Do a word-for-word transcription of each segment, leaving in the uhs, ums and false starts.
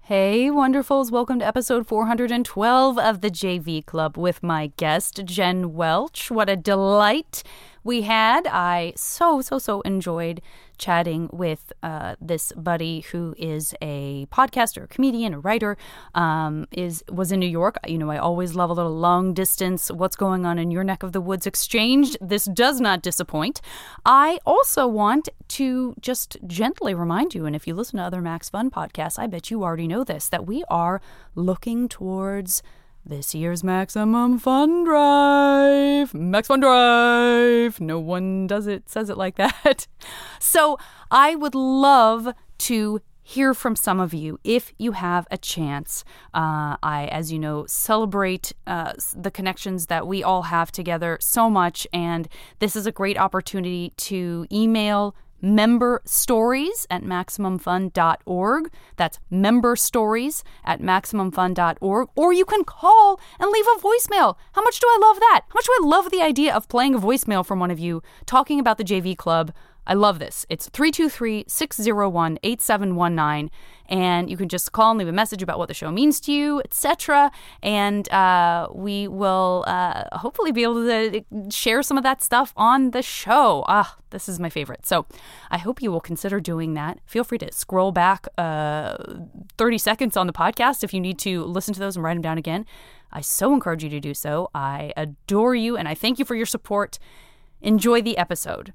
Hey, wonderfuls. Welcome to episode four hundred twelve of the J V Club with my guest, Jen Welch. What a delight we had. I so, so, so enjoyed chatting with uh, this buddy who is a podcaster, a comedian, a writer, um, is was in New York. You know, I always love a little long distance, what's going on in your neck of the woods exchange. This does not disappoint. I also want to just gently remind you, and if you listen to other Max Fun podcasts, I bet you already know this, that we are looking towards this year's Maximum Fun Drive. Max Fun Drive. No one does it, says it like that. So I would love to hear from some of you if you have a chance. Uh, I, as you know, celebrate uh, the connections that we all have together so much. And this is a great opportunity to email member stories at maximum fun dot org. That's member stories at maximum fun dot org. Or you can call and leave a voicemail. How much do I love that? How much do I love the idea of playing a voicemail from one of you talking about the J V Club? I love this. It's three two three, six zero one, eight seven one nine. And you can just call and leave a message about what the show means to you, et cetera. And uh, we will uh, hopefully be able to share some of that stuff on the show. Ah, this is my favorite. So I hope you will consider doing that. Feel free to scroll back uh, thirty seconds on the podcast if you need to listen to those and write them down again. I so encourage you to do so. I adore you, and I thank you for your support. Enjoy the episode.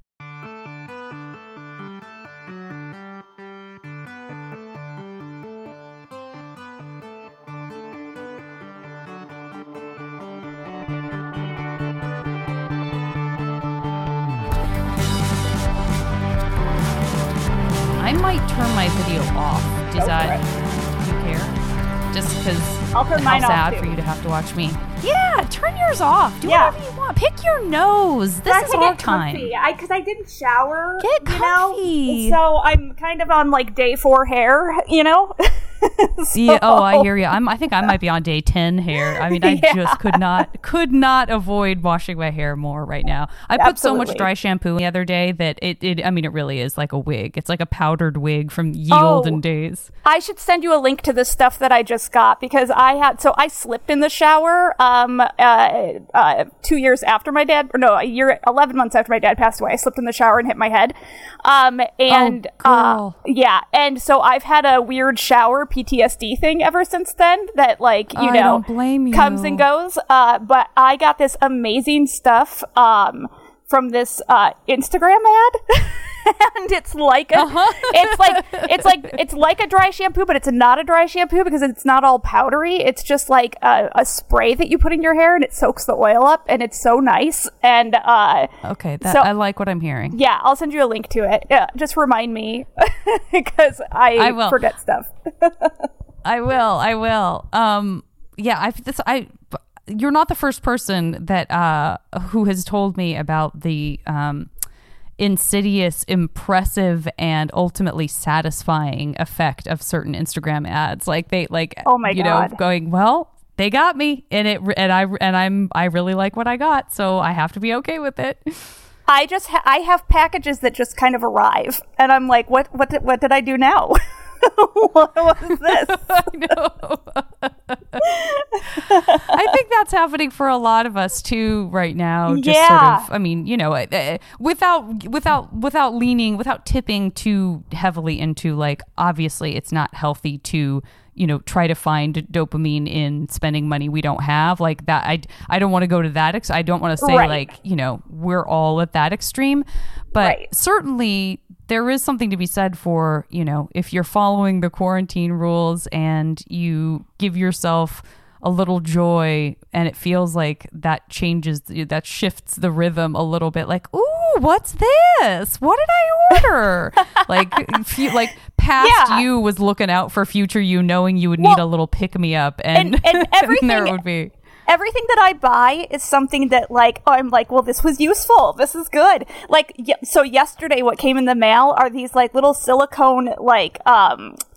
I might turn my video off. Does Go that, do you care? Just because I'll turn how mine off, sad too. for you to have to watch me. Yeah, turn yours off. Do Yeah. whatever you want. Pick your nose. This I is have to our get time. comfy. I because I didn't shower. Get You comfy. know? So I'm kind of on like day four hair. You know. So- Yeah, oh, I hear you. I'm, I think I might be on day ten hair. I mean, I Yeah. just could not could not avoid washing my hair more right now. I put so much Absolutely. dry shampoo the other day that it, it, I mean, it really is like a wig. It's like a powdered wig from ye Oh. olden days. I should send you a link to the stuff that I just got because I had so I slipped in the shower um uh, uh two years after my dad or no a year eleven months after my dad passed away. I slipped in the shower and hit my head um and Oh, uh girl. yeah and so I've had a weird shower P T S D thing ever since then that like you I know don't blame you. comes and goes uh but I got this amazing stuff um from this uh Instagram ad. And it's like a, Uh-huh. it's like it's like it's like a dry shampoo, but it's not a dry shampoo because it's not all powdery. It's just like a, a spray that you put in your hair, and it soaks the oil up, and it's so nice. And uh, Okay, that, So- I like what I'm hearing. yeah, I'll send you a link to it. Yeah, just remind me because I, I will. forget stuff. I will. I will. Um, yeah, I this I. You're not the first person that uh who has told me about the um insidious, impressive, and ultimately satisfying effect of certain Instagram ads. Like they like Oh my you God. know going well. They got me, and it and I and I'm I really like what I got, so I have to be okay with it. I just ha- I have packages that just kind of arrive, and I'm like, what what did, what did I do now? What was this? I know. I think that's happening for a lot of us too right now. Just Yeah. sort of, I mean, you know, uh, without without without leaning, without tipping too heavily into like, obviously, it's not healthy to, you know, try to find dopamine in spending money we don't have. Like that, I I don't want to go to that. Ex- I don't want to say Right. like, you know, we're all at that extreme, but Right. certainly there is something to be said for, you know, if you're following the quarantine rules and you give yourself a little joy and it feels like that changes, that shifts the rhythm a little bit. Like, ooh, what's this? What did I order? like, if you, like past Yeah. you was looking out for future you, knowing you would need Well, a little pick me up, and, and- and everything- there would be. Everything that I buy is something that, like, oh, I'm like, well, this was useful. This is good. Like, y- so yesterday, what came in the mail are these, like, little silicone, like, um,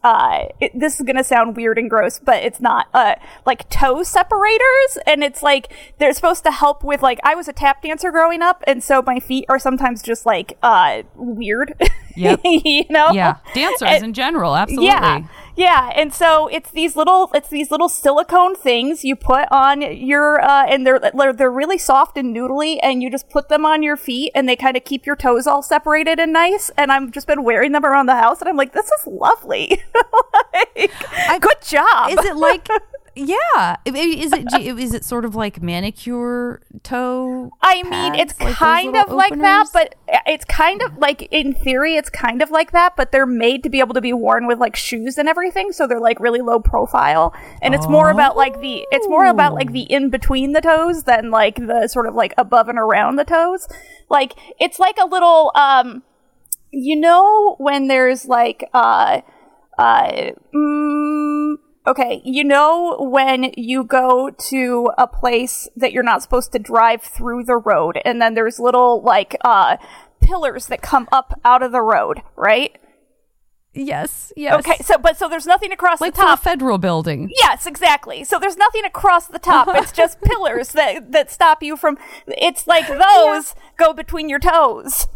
uh, it, this is gonna sound weird and gross, but it's not, uh, like toe separators, and it's like they're supposed to help with, like, I was a tap dancer growing up, and so my feet are sometimes just like uh weird. Yep. You know? Yeah, dancers and, in general, absolutely. Yeah. Yeah, and so it's these little it's these little silicone things you put on your uh and they're they're really soft and noodly, and you just put them on your feet, and they kind of keep your toes all separated and nice. And I've just been wearing them around the house, and I'm like, this is lovely. Like, I, good job. Is it like yeah, is it is it sort of like manicure toe I mean, pads, it's like kind of openers? like that, but it's kind of like, in theory, it's kind of like that, but they're made to be able to be worn with like shoes and everything, so they're like really low profile, and it's oh. more about like the it's more about like the in between the toes than like the sort of like above and around the toes. Like, it's like a little um, you know, when there's like uh uh. Mm, Okay, you know when you go to a place that you're not supposed to drive through the road, and then there's little, like, uh, pillars that come up out of the road, right? Yes, yes. Okay, so, but, so there's nothing across like the top. Like the federal building. Yes, exactly. So there's nothing across the top. It's just pillars that, that stop you from, it's like those yeah. go between your toes.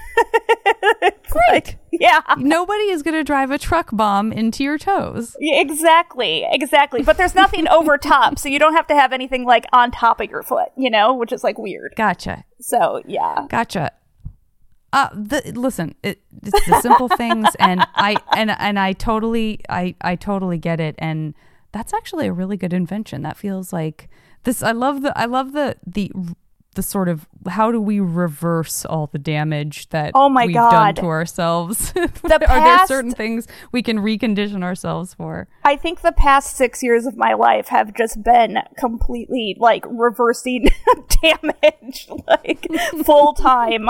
Great. Like, yeah. Nobody is going to drive a truck bomb into your toes. Yeah, exactly. Exactly. But there's nothing over top, so you don't have to have anything like on top of your foot, you know, which is like weird. Gotcha. So, yeah. Gotcha. Uh, the, listen, it, it's the simple things, and I and and I totally, I I totally get it, and that's actually a really good invention. That feels like this. I love the, I love the the. the sort of, how do we reverse all the damage that oh my we've God. done to ourselves? The Are past, there certain things we can recondition ourselves for? I think the past six years of my life have just been completely like reversing damage, like full time,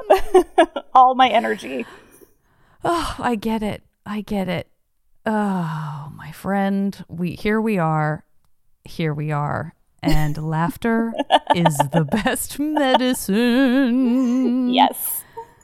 all my energy. Oh, I get it. I get it. Oh, my friend, we here we are. Here we are. And laughter is the best medicine. Yes.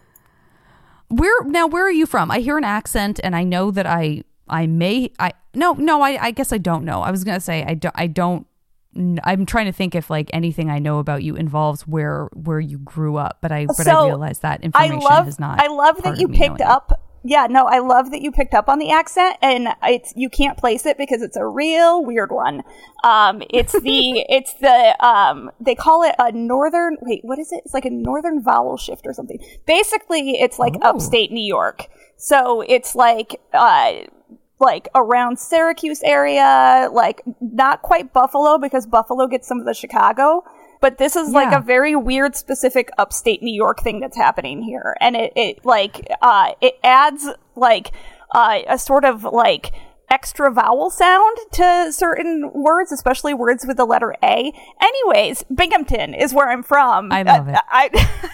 Where now? Where are you from? I hear an accent, and I know that I I may I no no I, I guess I don't know. I was gonna say I don't I don't. I'm trying to think if like anything I know about you involves where where you grew up, but I but so I realize that information I love, is not. I love that you picked up. Yeah, no, I love that you picked up on the accent, and it's you can't place it because it's a real weird one. Um, it's the it's the um, they call it a northern. Wait, what is it? It's like a northern vowel shift or something. Basically, it's like oh. upstate New York. So it's like uh, like around Syracuse area, like not quite Buffalo because Buffalo gets some of the Chicago. But this is like yeah. a very weird, specific upstate New York thing that's happening here. And it, it like, uh, it adds like, uh, a sort of like extra vowel sound to certain words, especially words with the letter A. Anyways, Binghamton is where I'm from. I love it. Uh, I,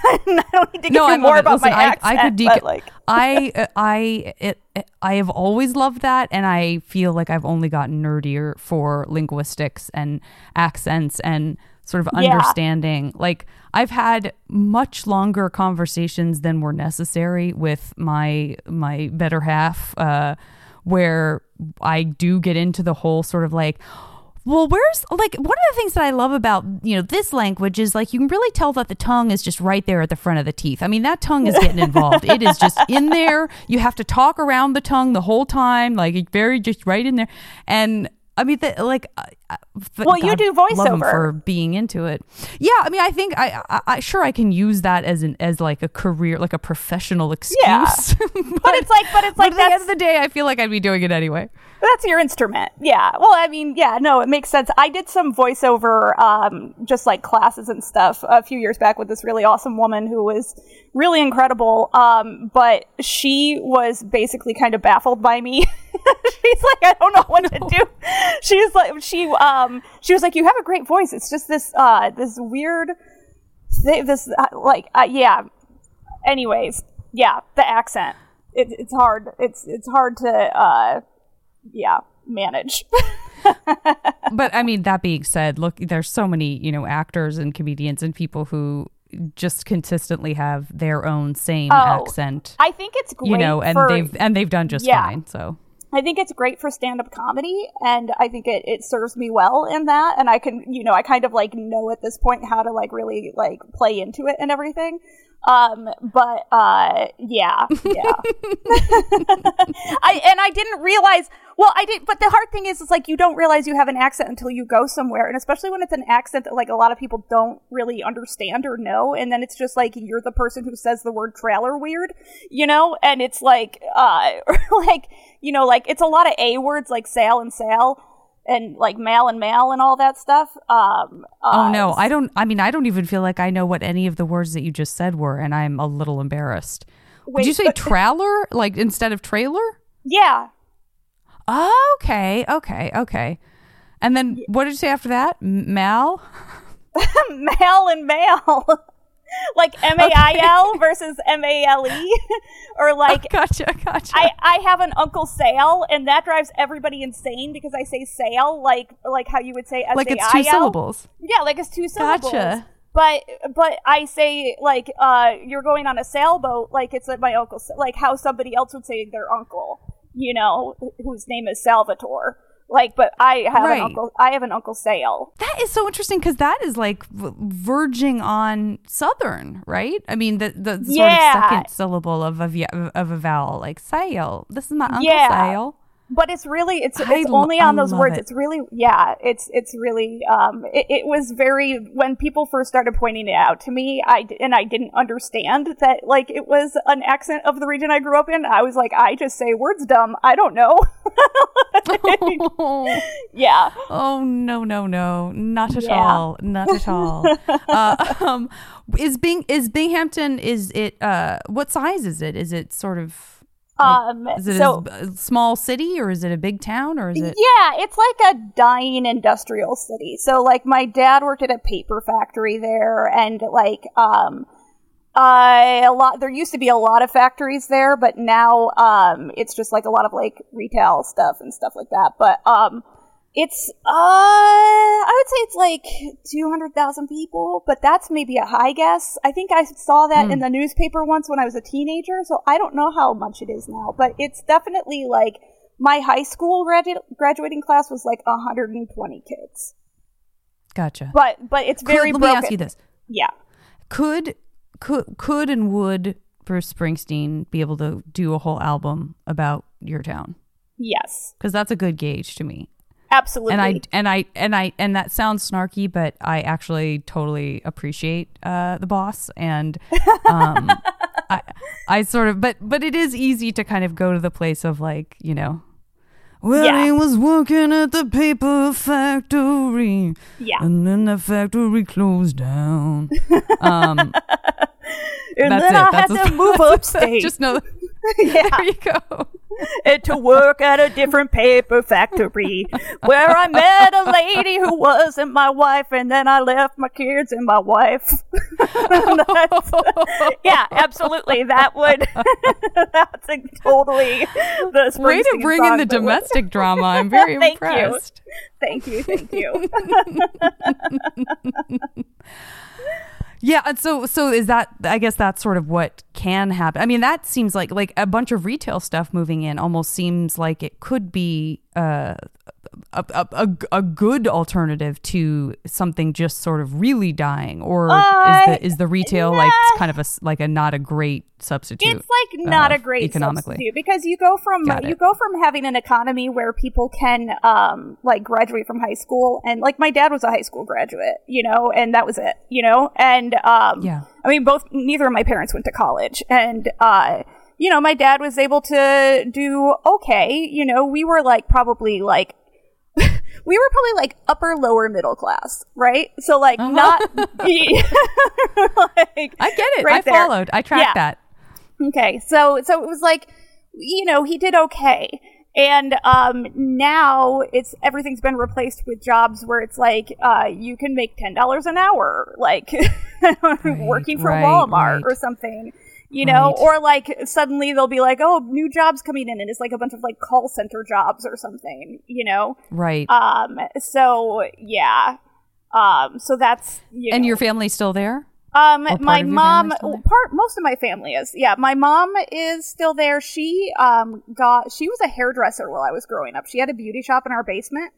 I don't need to no, give you more it. about Listen, my I, accent, I could but like. I, I, it, it, I have always loved that, and I feel like I've only gotten nerdier for linguistics and accents and sort of Yeah. understanding. Like, I've had much longer conversations than were necessary with my my better half, uh, where I do get into the whole sort of like, well, where's like one of the things that I love about, you know, this language is like you can really tell that the tongue is just right there at the front of the teeth. I mean, that tongue is getting involved. It is just in there. You have to talk around the tongue the whole time, like very just right in there. And I mean, the, like, uh, well, God, you do voiceover love him for being into it. Yeah, I mean, I think I, I, I sure I can use that as an as like a career, like a professional excuse. Yeah. but, but it's like, but it's like but at the end of the day, I feel like I'd be doing it anyway. That's your instrument. Yeah. Well, I mean, yeah, no, it makes sense. I did some voiceover, um, just like classes and stuff a few years back with this really awesome woman who was really incredible. Um, but she was basically kind of baffled by me. She's like, I don't know what no. to do. She's like, she, um, she was like, you have a great voice. It's just this, uh, this weird, th- this, uh, like, uh, yeah. Anyways, yeah, the accent. It, it's hard. It's, it's hard to, uh, yeah, manage. But I mean, that being said, look, there's so many, you know, actors and comedians and people who just consistently have their own same oh, accent. I think it's great. You know, and for, they've and they've done just yeah. fine. So I think it's great for stand-up comedy, and I think it, it serves me well in that, and I can, you know, I kind of, like, know at this point how to, like, really, like, play into it and everything. Um, but, uh, yeah, yeah. I, and I didn't realize, well, I did, but the hard thing is, it's like, you don't realize you have an accent until you go somewhere, and especially when it's an accent that, like, a lot of people don't really understand or know, and then it's just, like, you're the person who says the word trailer weird, you know, and it's, like, uh, like, you know, like, it's a lot of A words, like sail and sail, and like mail and mail and all that stuff. Um, uh, oh no, I don't. I mean, I don't even feel like I know what any of the words that you just said were, and I'm a little embarrassed. Wait, Did you say but, trailer, like instead of trailer? Yeah. Oh, okay, okay, okay. And then what did you say after that? M- Mal? Mail and mail. Like M A I L okay. versus M A L E, or like oh, gotcha, gotcha. I, I have an Uncle Sale, and that drives everybody insane because I say sale like like how you would say S A I L. Like it's two syllables. Yeah, like it's two syllables. Gotcha. But but I say like uh you're going on a sailboat like it's like my uncle, like how somebody else would say their uncle, you know, whose name is Salvatore. Like, but I have right. an uncle. I have an Uncle Sale. That is so interesting because that is like v- verging on Southern, right? I mean, the the sort yeah. of second syllable of a of a vowel, like Sale. This is my Uncle yeah. Sale. But it's really, it's I it's only on I those words. It. It's really, yeah, it's it's really, um, it, it was very, when people first started pointing it out to me, I, and I didn't understand that, like, it was an accent of the region I grew up in. I was like, I just say words dumb. I don't know. oh. Yeah. Oh, no, no, no. Not at yeah. all. Not at all. uh, um, is Bing, is Binghamton, is it, uh, what size is it? Is it sort of... Like, um, is it so, a small city or is it a big town or is it? Yeah, it's like a dying industrial city. So like my dad worked at a paper factory there, and like um, uh, a lot. There used to be a lot of factories there, but now um, it's just like a lot of like retail stuff and stuff like that. But um, it's uh, I would say it's like two hundred thousand people, but that's maybe a high guess. I think I saw that mm. in the newspaper once when I was a teenager, so I don't know how much it is now, but it's definitely like my high school gradu- graduating class was like one hundred twenty kids. Gotcha. But but it's very could, broken. Let me ask you this. Yeah. Could could could and would Bruce Springsteen be able to do a whole album about your town? Yes. Because that's a good gauge to me. Absolutely. And I and I and I and that sounds snarky, but I actually totally appreciate uh, the boss, and um, I I sort of but but it is easy to kind of go to the place of like, you know, well, yeah. he was working at the paper factory, yeah, and then the factory closed down. um, and that's then it. I That's had to move upstate. Just know. Yeah. There you go. And to work at a different paper factory where I met a lady who wasn't my wife, and then I left my kids and my wife. Yeah, absolutely. That would that's a totally the Springsteen way to bring in the domestic would. drama. I'm very thank impressed. You. Thank you. Thank you. Yeah, and so so is that, I guess that's sort of what can happen. I mean, that seems like like a bunch of retail stuff moving in almost seems like it could be uh, a, a, a, a good alternative to something just sort of really dying, or uh, is the is the retail nah. like kind of a like a not a great substitute? It's like not uh, a great economically. substitute because you go from you go from having an economy where people can um like graduate from high school, and like my dad was a high school graduate, you know, and that was it, you know, and um yeah, I mean both neither of my parents went to college, and uh you know my dad was able to do okay, you know, we were like probably like we were probably like upper lower middle class, right? So like uh-huh. not like, I get it. Right I there. followed. I tracked yeah. that. Okay. So so it was like, you know, he did okay. And um now it's everything's been replaced with jobs where it's like uh you can make ten dollars an hour, like right, working for right, Walmart right. or something. You know, right. or like suddenly they'll be like, oh, new jobs coming in, and it's like a bunch of like call center jobs or something, you know? Right. Um, so yeah. Um, so that's, you And know. your family's still there? Um, Or part my of your mom, family still there? part, most of my family is, yeah, my mom is still there. She, um, got, she was a hairdresser while I was growing up. She had a beauty shop in our basement.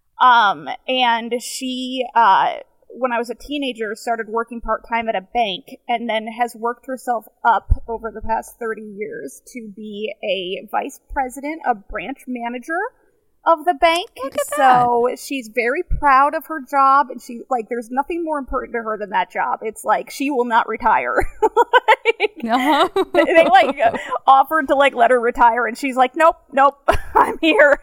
Um, and she, uh, when I was a teenager, started working part-time at a bank and then has worked herself up over the past thirty years to be a vice president, a branch manager of the bank. Look at So she's very proud of her job, and she, like, there's nothing more important to her than that job. It's like, she will not retire. Like, Uh-huh. they, they, like, uh, offered to, like, let her retire, and she's like, nope, nope, I'm here.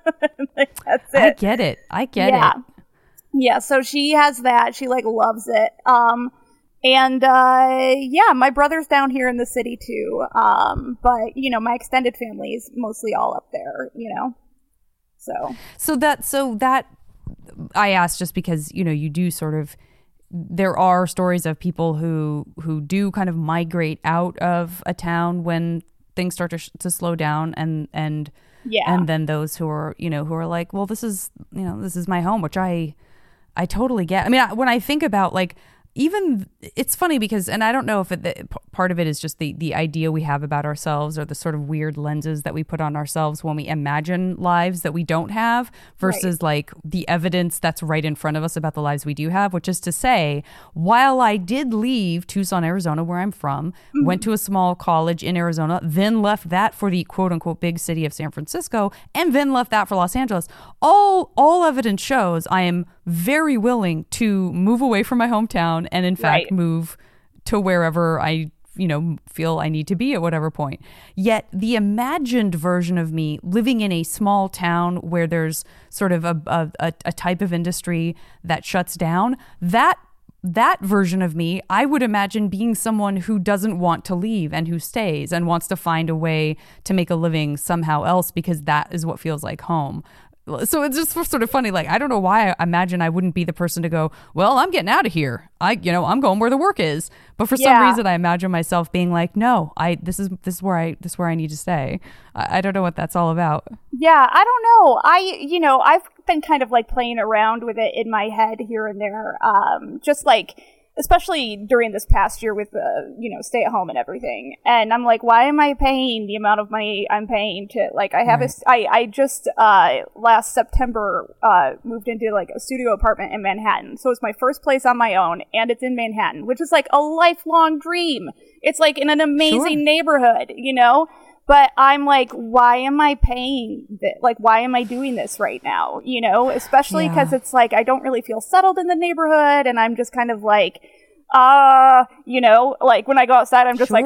Like, that's it. I get it. I get yeah. it. Yeah, so she has that. She, like, loves it. Um, and, uh, yeah, my brother's down here in the city, too. Um, but, you know, my extended family is mostly all up there, you know? So. So that, so that, I asked just because, you know, you do sort of, there are stories of people who, who do kind of migrate out of a town when things start to, sh- to slow down, and, and, Yeah. and then those who are, you know, who are like, well, this is, you know, this is my home, which I, I totally get. I mean, I, when I think about, like, even, it's funny because, and I don't know if it, the, part of it is just the, the idea we have about ourselves, or the sort of weird lenses that we put on ourselves when we imagine lives that we don't have versus Right. like the evidence that's right in front of us about the lives we do have, which is to say, while I did leave Tucson, Arizona, where I'm from, mm-hmm. went to a small college in Arizona, then left that for the quote unquote big city of San Francisco, and then left that for Los Angeles, all, all evidence shows I am very willing to move away from my hometown and in fact Right. move to wherever I, you know, feel I need to be at whatever point. Yet the imagined version of me living in a small town where there's sort of a, a, a type of industry that shuts down, that that version of me, I would imagine being someone who doesn't want to leave and who stays and wants to find a way to make a living somehow else because that is what feels like home. So it's just sort of funny. Like, I don't know why I imagine I wouldn't be the person to go, well, I'm getting out of here. I, you know, I'm going where the work is. But for Yeah. some reason, I imagine myself being like, no, I, this is, this is where I, this is where I need to stay. I, I don't know what that's all about. Yeah, I don't know. I, you know, I've been kind of like playing around with it in my head here and there. Um, just like, especially during this past year with the, you know, stay at home and everything. And I'm like, why am I paying the amount of money I'm paying to, like, I have Right. a, I, I just, uh, last September, uh, moved into like a studio apartment in Manhattan. So it's my first place on my own, and it's in Manhattan, which is like a lifelong dream. It's like in an amazing Sure. neighborhood, you know? But I'm like, why am I paying this? Like, why am I doing this right now? You know, especially because Yeah. it's like, I don't really feel settled in the neighborhood, and I'm just kind of like, ah, uh, you know, like when I go outside, I'm just Sure. like,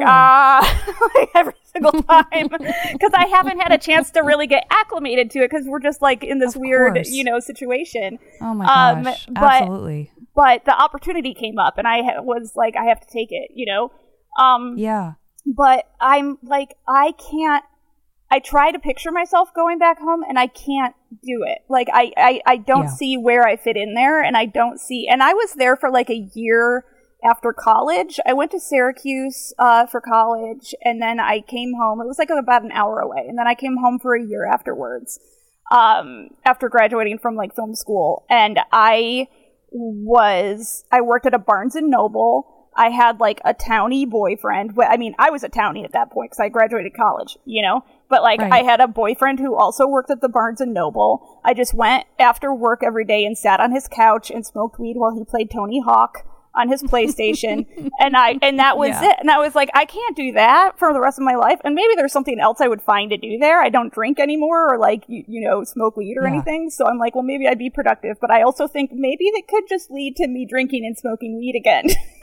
ah, like every single time. Because I haven't had a chance to really get acclimated to it, because we're just like in this Of weird, course. you know, situation. Oh my Um, gosh. but- Absolutely. But the opportunity came up, and I ha- was like, I have to take it, you know? Um, Yeah. But I'm like, I can't, I try to picture myself going back home, and I can't do it. Like, I, I, I don't Yeah. see where I fit in there, and I don't see, and I was there for like a year after college. I went to Syracuse uh, for college, and then I came home. It was like about an hour away, and then I came home for a year afterwards, um, after graduating from like film school. And I was, I worked at a Barnes and Noble. I had like a townie boyfriend. Well, I mean, I was a townie at that point because I graduated college, you know? But like, Right. I had a boyfriend who also worked at the Barnes and Noble. I just went after work every day and sat on his couch and smoked weed while he played Tony Hawk on his PlayStation. and I, and that was Yeah. it. And I was like, I can't do that for the rest of my life. And maybe there's something else I would find to do there. I don't drink anymore, or like, you, you know, smoke weed or Yeah. anything. So I'm like, well, maybe I'd be productive. But I also think maybe it could just lead to me drinking and smoking weed again.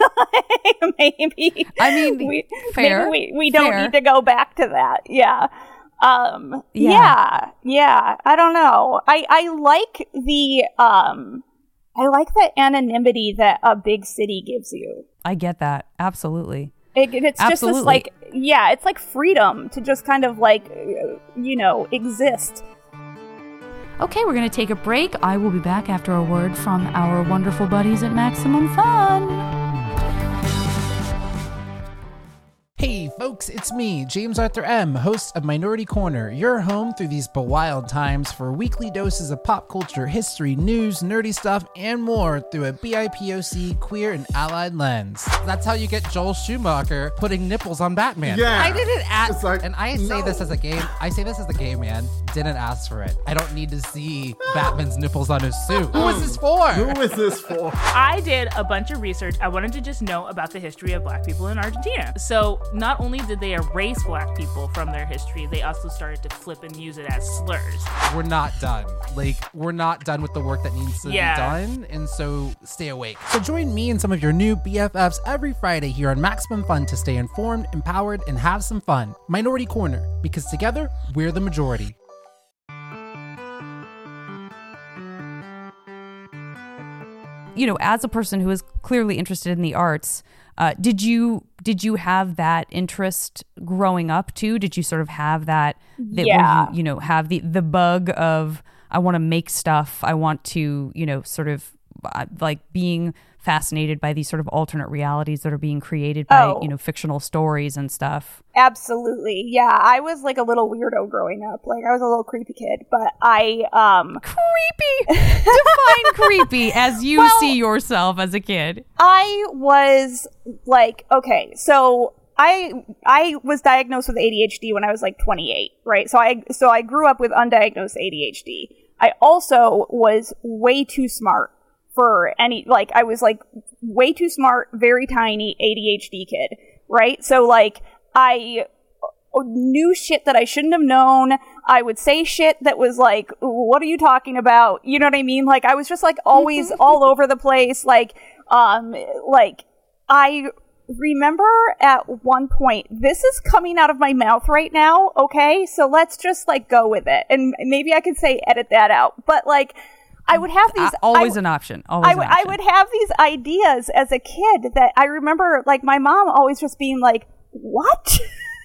maybe. I mean, we, fair, maybe we, we don't fair. need to go back to that. Yeah. Um, Yeah. yeah. Yeah. I don't know. I, I like the, um, I like the anonymity that a big city gives you. I get that. Absolutely. It, it's just Absolutely. this like, yeah, it's like freedom to just kind of like, uh, you know, exist. Okay, we're going to take a break. I will be back after a word from our wonderful buddies at Maximum Fun. Hey, folks, it's me, James Arthur M., host of Minority Corner, your home through these bewild times for weekly doses of pop culture, history, news, nerdy stuff, and more through a B I P O C, queer, and allied lens. That's how you get Joel Schumacher putting nipples on Batman. Yeah. I didn't ask, like, and I say no. this as a gay, I say this as a gay man, didn't ask for it. I don't need to see Batman's nipples on his suit. Who is this for? Who is this for? I did a bunch of research. I wanted to just know about the history of black people in Argentina. So not only did they erase black people from their history, they also started to flip and use it as slurs. We're not done. Like, we're not done with the work that needs to Yeah. be done, and so stay awake. So join me and some of your new B F Fs every Friday here on Maximum Fun to stay informed, empowered, and have some fun. Minority Corner, because together, we're the majority. You know, as a person who is clearly interested in the arts, uh, did you did you have that interest growing up too? Did you sort of have that, that Yeah. where you, you know, have the, the bug of, I want to make stuff, I want to, you know, sort of uh, like being fascinated by these sort of alternate realities that are being created by, Oh. you know, fictional stories and stuff? Absolutely. Yeah, I was like a little weirdo growing up. Like I was a little creepy kid, but I um Creepy! Define creepy as you Well- see yourself as a kid. I was like, okay, so I I was diagnosed with A D H D when I was like twenty-eight, right? So I so I grew up with undiagnosed A D H D. I also was way too smart for any, like I was like way too smart, very tiny A D H D kid, right? So like I knew shit that I shouldn't have known. I would say shit that was like, what are you talking about? You know what I mean? Like I was just like always all over the place. Like, um, like I remember at one point, this is coming out of my mouth right now. Okay. So let's just like go with it. And maybe I could say edit that out, but like I would have these Uh, always I, an option. Always I an would, option. I would have these ideas as a kid that I remember like my mom always just being like, what?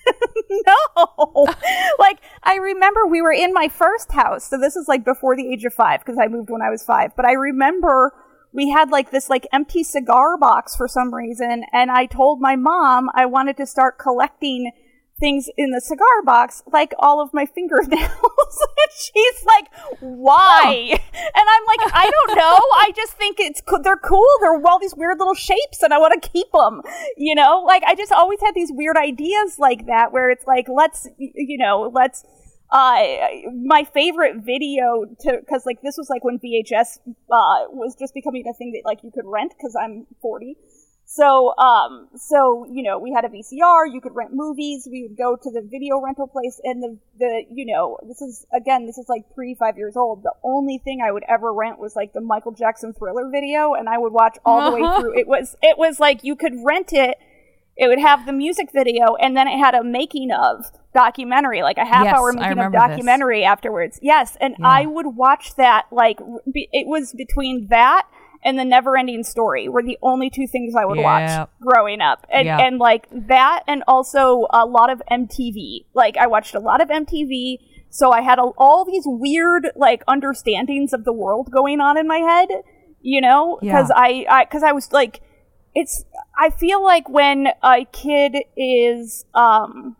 No. Like, I remember we were in my first house. So this is like before the age of five because I moved when I was five. But I remember we had like this like empty cigar box for some reason. And I told my mom I wanted to start collecting things in the cigar box, like all of my fingernails. And she's like, why? Oh. And I'm like, I don't know. I just think it's they're cool. They're all these weird little shapes and I want to keep them, you know? Like, I just always had these weird ideas like that where it's like, let's, you know, let's, uh, my favorite video to, cause like this was like when V H S, uh, was just becoming a thing that like you could rent cause I'm forty. So, um, so, you know, we had a V C R, you could rent movies, we would go to the video rental place, and the, the, you know, this is, again, this is like pre five years old, the only thing I would ever rent was like the Michael Jackson Thriller video, and I would watch all the way through. It was, it was like, you could rent it, it would have the music video, and then it had a making of documentary, like a half Yes, hour I making of remember documentary this. Afterwards. Yes, and Yeah. I would watch that, like, it was between that and The Neverending Story were the only two things I would Yeah. watch growing up. And, Yeah. and like that, and also a lot of M T V. Like, I watched a lot of M T V, so I had a, all these weird, like, understandings of the world going on in my head, you know? Because Yeah. I, I, cause I was like, it's, I feel like when a kid is, um,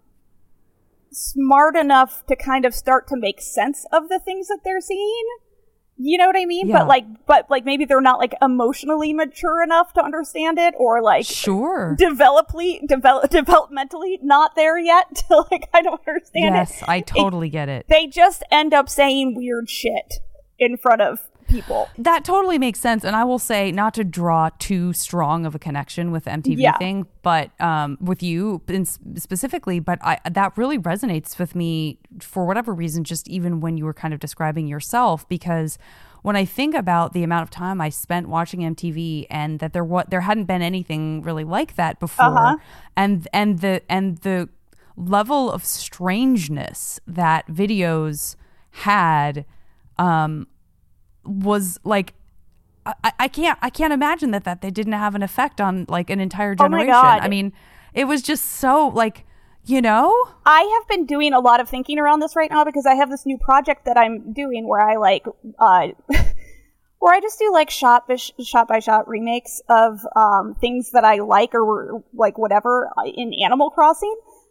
smart enough to kind of start to make sense of the things that they're seeing, you know what I mean? Yeah. But like, but like maybe they're not like emotionally mature enough to understand it, or like Sure. developly, develop, developmentally not there yet to like, I don't understand Yes, it. I totally get it. They just end up saying weird shit in front of people. That totally makes sense. And I will say, not to draw too strong of a connection with the M T V Yeah. thing, but um, with you in specifically, but I, that really resonates with me for whatever reason, just even when you were kind of describing yourself, because when I think about the amount of time I spent watching M T V and that there what there hadn't been anything really like that before, Uh-huh. and and the and the level of strangeness that videos had, um, was like, I, I can't I can't imagine that that they didn't have an effect on like an entire Oh my generation. God. I mean, it was just so like, you know. I have been doing a lot of thinking around this right now because I have this new project that I'm doing where I like, uh, where I just do like shot by sh- shot by shot remakes of um, things that I like or like whatever in Animal Crossing.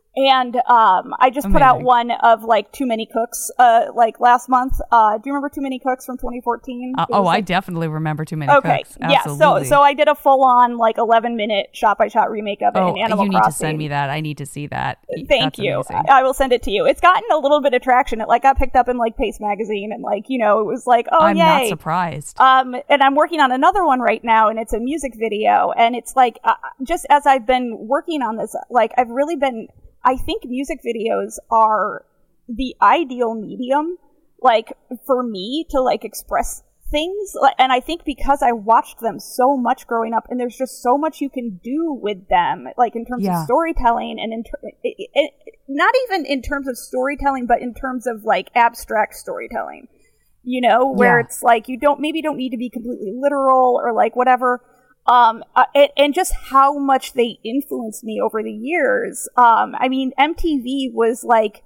And um, I just put Amazing. out one of like Too Many Cooks, uh, like last month. Uh, do you remember Too Many Cooks from twenty fourteen? Uh, oh, like, I definitely remember Too Many okay. Cooks. Yeah, Absolutely. so so I did a full on like eleven minute shot by shot remake of it oh, in Animal you need Crossing. to send me that. I need to see that. Thank That's you. amazing. I will send it to you. It's gotten a little bit of traction. It like got picked up in like Pace magazine, and like you know it was like oh I'm yay. not surprised. Um, and I'm working on another one right now, and it's a music video, and it's like uh, just as I've been working on this, like I've really been. I think music videos are the ideal medium, like, for me to, like, express things. And I think because I watched them so much growing up, and there's just so much you can do with them, like, in terms yeah. of storytelling, and in ter- it, it, not even in terms of storytelling, but in terms of, like, abstract storytelling, you know, where yeah. it's like, you don't, maybe don't need to be completely literal, or, like, whatever. Um, uh, and, and just how much they influenced me over the years. Um, I mean, M T V was like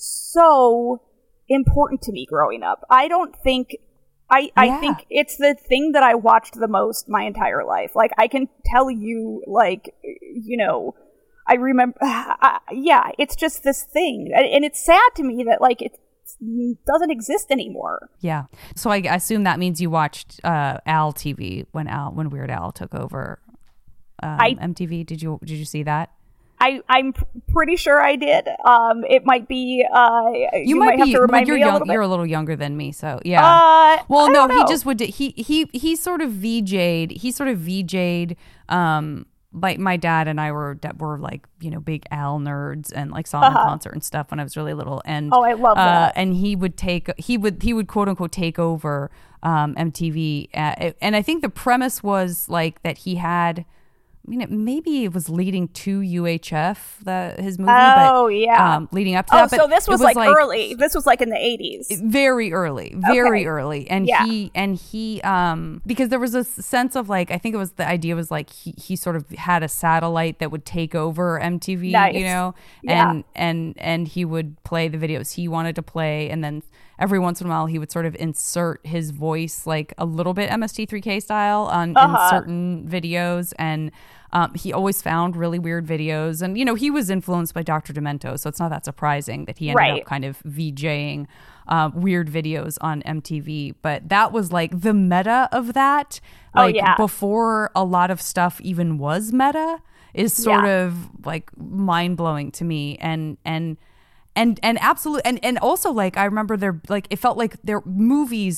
so important to me growing up. I don't think, I, Yeah. I think it's the thing that I watched the most my entire life. Like, I can tell you, like, you know, I remember, uh, yeah, it's just this thing. And it's sad to me that, like, it's, doesn't exist anymore. Yeah. So I assume that means you watched uh, Al T V when Al when Weird Al took over um, I, M T V. Did you did you see that? I I'm pretty sure I did. Um, it might be. Uh, you, You, might, might, have be. to remind Well, you're me a young. little bit. You're a little younger than me, so yeah. Uh, well, I no, don't he know. just would. He he he sort of V J'd. He sort of V J'd. Um, like my dad and I were were like you know big Al nerds and like saw him Uh-huh. in concert and stuff when I was really little. And Oh, I love uh, that. And he would take he would he would quote unquote take over um, M T V. Uh, and I think the premise was like that he had. I mean, it, maybe it was leading to U H F, the, his movie. Oh, but, yeah. Um, leading up to Oh, that. But so this it was, like, early. This was like in the eighties. Very early, very Okay. early. And Yeah. he, and he, um, because there was a sense of like, I think it was the idea was like he, he sort of had a satellite that would take over M T V, Nice. you know, Yeah. and, and, and he would play the videos he wanted to play. And then every once in a while he would sort of insert his voice, like a little bit M S T three K style on Uh-huh. in certain videos. And, Um, he always found really weird videos. And, you know, he was influenced by Doctor Demento, so it's not that surprising that he ended Right. up kind of VJing uh, weird videos on M T V. But that was like the meta of that. Oh, Like yeah. before a lot of stuff even was meta is sort Yeah. of like mind blowing to me. And, and, and, and absolutely. And, and also like, I remember there, like, it felt like their movies,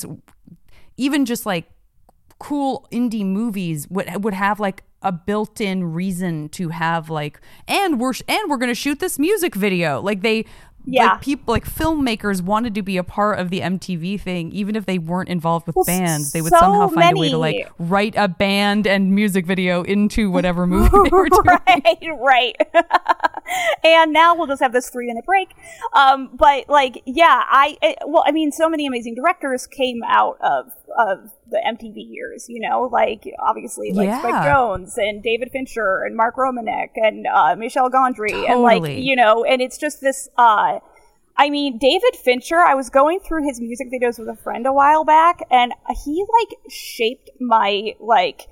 even just like cool indie movies would, would have like a built-in reason to have like and we're and we're gonna shoot this music video like they Yeah. like people like filmmakers wanted to be a part of the M T V thing even if they weren't involved with Well, bands they would so somehow find a way to many- like write a band and music video into whatever movie they were doing. right, right. And now we'll just have this three minute break. Um, but like, yeah, I, it, well, I mean, so many amazing directors came out of, of the M T V years, you know, like obviously like Yeah. Spike Jonze and David Fincher and Mark Romanek and, uh, Michel Gondry and like, Totally. you know, and it's just this, uh, I mean, David Fincher, I was going through his music videos with a friend a while back, and he, like, shaped my, like,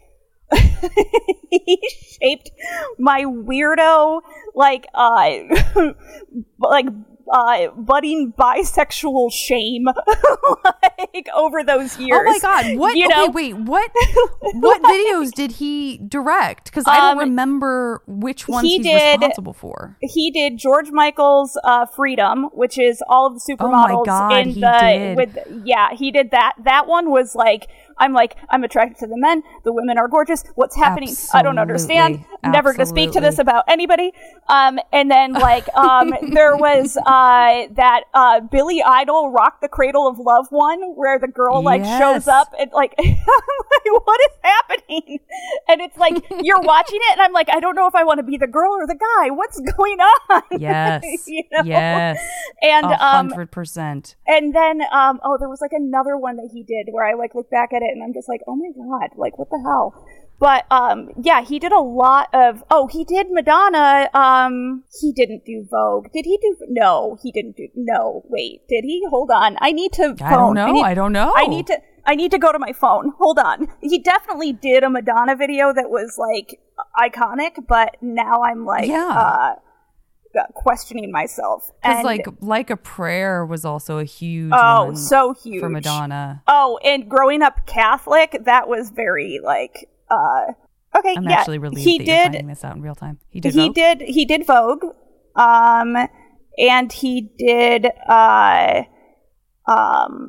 he shaped my weirdo, like, uh, like, uh, budding bisexual shame, like, over those years. Oh my god! What? You okay, know? wait. What? What videos did he direct? Because I don't Um, remember which ones he he's did- responsible for. He did George Michael's uh, Freedom, which is all of the supermodels Oh my God, in he the did. with yeah, he did that. That one was like I'm like I'm attracted to the men. The women are gorgeous. What's happening? I don't understand. Absolutely. Never going to speak to this Absolutely. about anybody. Um, and then like um, there was uh, that uh, Billy Idol Rock the Cradle of Love one where the girl like Yes. shows up and like I'm like what is happening? And it's like you're watching it and I'm like I don't know if I want to be the girl or the guy. What's going on? Yes. You know? Yes. And A um hundred percent. and then um oh there was like another one that he did where I like look back at it and I'm just like oh my god like what the hell. But um yeah he did a lot of oh he did Madonna um he didn't do Vogue did he do no he didn't do no wait did he hold on I need to phone. I don't know. need, I don't know. I need to I need to go to my phone. Hold on. He definitely did a Madonna video that was like iconic, but now I'm like Yeah. uh questioning myself. Because And like like a Prayer was also a huge oh, one so huge for Madonna. Oh, and growing up Catholic, that was very like uh okay. I'm yeah, actually relieved he that did, you're finding this out in real time. He did. He Vogue? did. He did Vogue, um, and he did uh, um,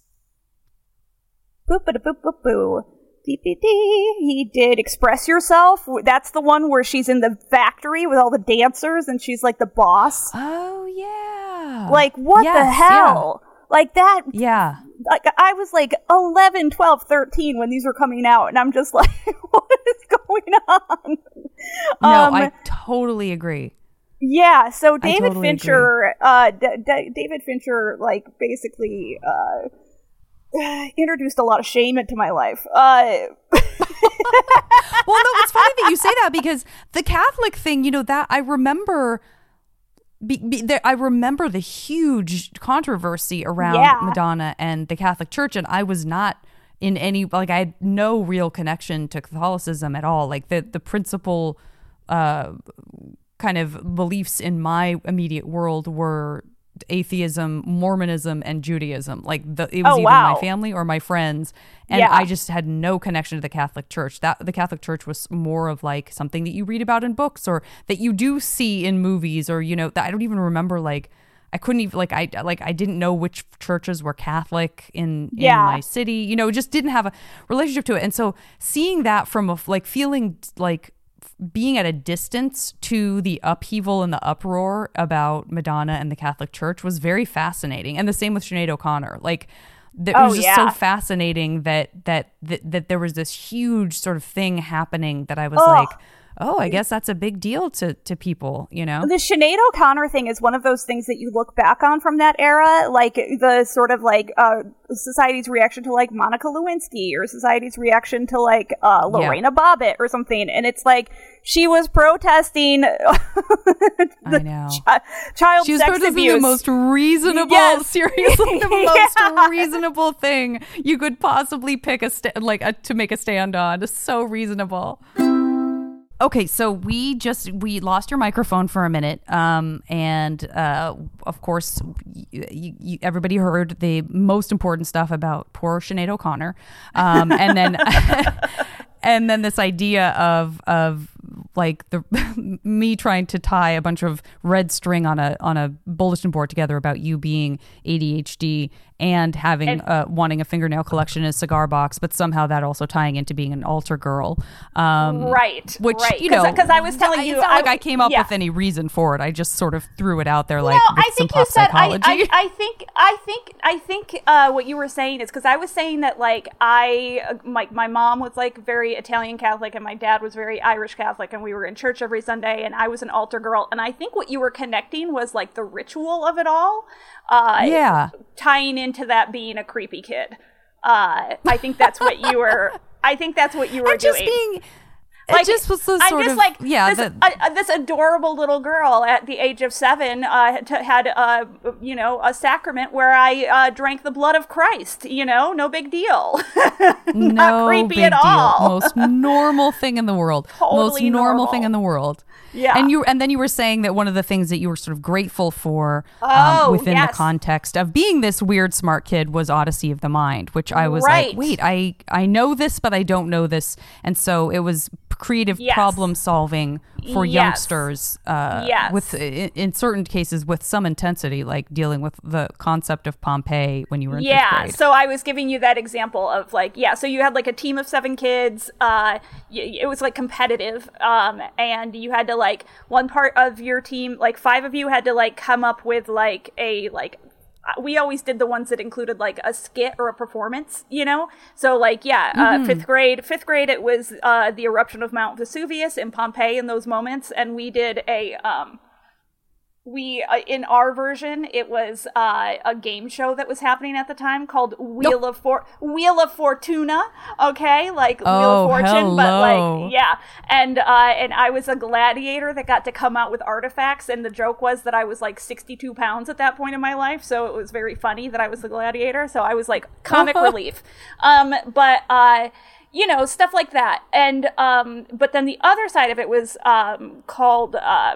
boop boop boop boop boo. He did Express Yourself. That's the one where she's in the factory with all the dancers and she's like the boss. Oh yeah. Like what yes, the hell? Yeah. Like that. Yeah. Like I was like eleven, twelve, thirteen when these were coming out, and I'm just like, what is going on? No, um, I totally agree. Yeah, so David totally Fincher, uh, D- D- David Fincher, like basically uh, introduced a lot of shame into my life. Uh, well, no, it's funny that you say that because the Catholic thing, you know, that I remember. Be, be, there, I remember the huge controversy around yeah. Madonna and the Catholic Church, and I was not in any like I had no real connection to Catholicism at all. Like the the principal uh, kind of beliefs in my immediate world were atheism, Mormonism, and Judaism. Like the, it was oh, either wow. my family or my friends, and yeah. I just had no connection to the Catholic Church. That the Catholic Church was more of like something that you read about in books or that you do see in movies, or you know, that I don't even remember. Like I couldn't even like I like I didn't know which churches were Catholic in in yeah. my city. You know, just didn't have a relationship to it, and so seeing that from a like feeling like. being at a distance to the upheaval and the uproar about Madonna and the Catholic Church was very fascinating. And the same with Sinead O'Connor. Like, it oh, was just yeah. so fascinating that, that that that there was this huge sort of thing happening that I was oh. like, oh, I guess that's a big deal to, to people, you know? The Sinead O'Connor thing is one of those things that you look back on from that era, like the sort of like uh, society's reaction to like Monica Lewinsky or society's reaction to like uh, Lorena yeah. Bobbitt or something. And it's like she was protesting the I know. Chi- child she was sex protesting abuse. the most reasonable, yes. seriously, the most yeah. reasonable thing you could possibly pick a st- like a, to make a stand on. It's so reasonable. Okay, so we just we lost your microphone for a minute, um, and uh, of course, y- y- everybody heard the most important stuff about poor Sinead O'Connor, um, and then and then this idea of of like the me trying to tie a bunch of red string on a on a bulletin board together about you being A D H D and having and, uh, wanting a fingernail collection in a cigar box, but somehow that also tying into being an altar girl, um, right? Which right. you know, because I was telling you, it's not I, like I came up yeah. with any reason for it. I just sort of threw it out there, no, like with I some think pop you said. I, psychology. I, I think. I think. I think. Uh, what you were saying is because I was saying that like I, my my mom was like very Italian Catholic and my dad was very Irish Catholic, and we were in church every Sunday, and I was an altar girl, and I think what you were connecting was like the ritual of it all. Uh, yeah, tying into that being a creepy kid. Uh, I think that's what you were. I think that's what you were and just doing. Being, like, it just was the I'm sort just of like yeah. This, The, uh, this adorable little girl at the age of seven uh, t- had uh, you know a sacrament where I uh, drank the blood of Christ. You know, no big deal. Not no creepy big at deal. all. Most normal thing in the world. Totally Most normal, normal thing in the world. Yeah. And you and then you were saying that one of the things that you were sort of grateful for um, oh, within yes. the context of being this weird smart kid was Odyssey of the Mind, which I was right. like, wait, I, I know this, but I don't know this. And so it was creative yes. problem solving for yes. youngsters uh, yes. with in, in certain cases with some intensity, like dealing with the concept of Pompeii when you were in yeah, fifth grade. So I was giving you that example of like, yeah, so you had like a team of seven kids. Uh, y- it was like competitive. Um, and you had to like, one part of your team, like five of you had to like come up with like a, like, we always did the ones that included like a skit or a performance, you know? So like, yeah, uh, mm-hmm. fifth grade, fifth grade, it was uh, the eruption of Mount Vesuvius in Pompeii in those moments. And we did a, um, we, uh, in our version, it was uh, a game show that was happening at the time called Wheel nope. of For- Wheel of Fortuna, okay? Like oh, Wheel of Fortune, hello. but like, yeah. And, uh, and I was a gladiator that got to come out with artifacts, and the joke was that I was like sixty-two pounds at that point in my life, so it was very funny that I was the gladiator, so I was like comic relief. Um, but, uh, you know, stuff like that. And, um, but then the other side of it was um, called... Um,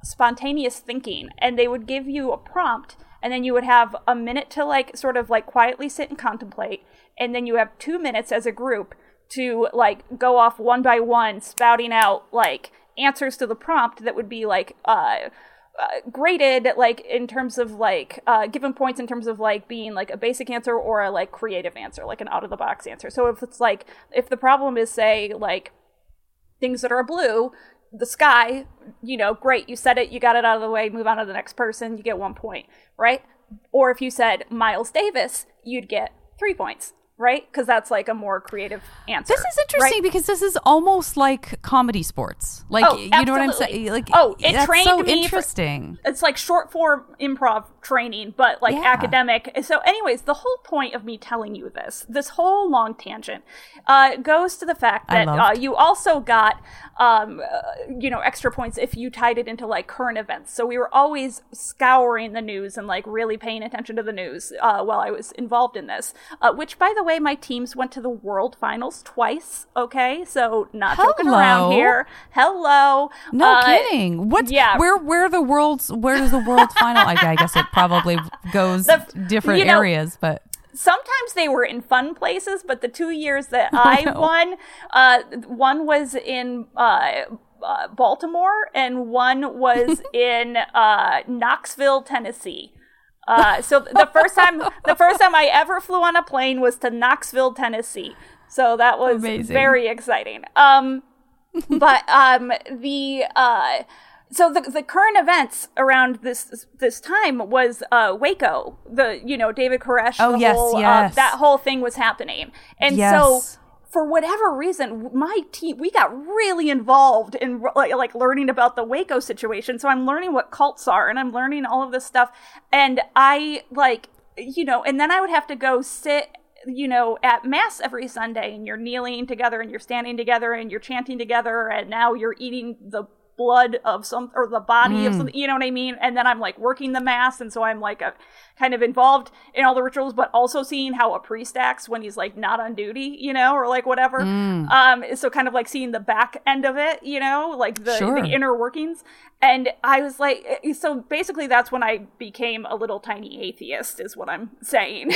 spontaneous thinking, and they would give you a prompt, and then you would have a minute to like sort of like quietly sit and contemplate, and then you have two minutes as a group to like go off one by one, spouting out like answers to the prompt that would be like uh, uh graded like in terms of like uh given points in terms of like being like a basic answer or a like creative answer, like an out of the box answer. So if it's like if the problem is say like things that are blue, the sky, you know, great, you said it, you got it out of the way, move on to the next person, you get one point, right? Or if you said Miles Davis, you'd get three points. Right? Because that's like a more creative answer. This is interesting right? because this is almost like comedy sports. Like, oh, you know absolutely. what I'm saying? Like, oh, it that's trained so me interesting. For, it's like short form improv training, but like yeah. academic. So anyways, the whole point of me telling you this, this whole long tangent, uh, goes to the fact that uh, you also got, um, uh, you know, extra points if you tied it into like current events. So we were always scouring the news and like really paying attention to the news uh, while I was involved in this, uh, which by the way, my teams went to the World Finals twice. Okay, so not Hello. joking around here. Hello, no uh, kidding. What? Yeah, where where the world's where does the world final? I, I guess it probably goes the, different you know, areas, but sometimes they were in fun places. But the two years that I no. won, uh, one was in uh, uh, Baltimore, and one was in uh, Knoxville, Tennessee. Uh, so the first time, the first time I ever flew on a plane was to Knoxville, Tennessee. So that was Amazing. Very exciting. Um, but um, the uh, so the the current events around this this time was uh, Waco. The you know David Koresh. Oh the yes, whole, yes. Uh, that whole thing was happening, and yes. so. For whatever reason, my team, we got really involved in like, like learning about the Waco situation. So I'm learning what cults are and I'm learning all of this stuff. And I like, you know, and then I would have to go sit, you know, at mass every Sunday, and you're kneeling together and you're standing together and you're chanting together. And now you're eating the blood of some, or the body mm. of something, you know what I mean? And then I'm like working the mass. And so I'm like a, kind of involved in all the rituals, but also seeing how a priest acts when he's like not on duty, you know, or like whatever. Mm. Um, so kind of like seeing the back end of it, you know, like the, sure. the inner workings. And I was like, so basically that's when I became a little tiny atheist is what I'm saying.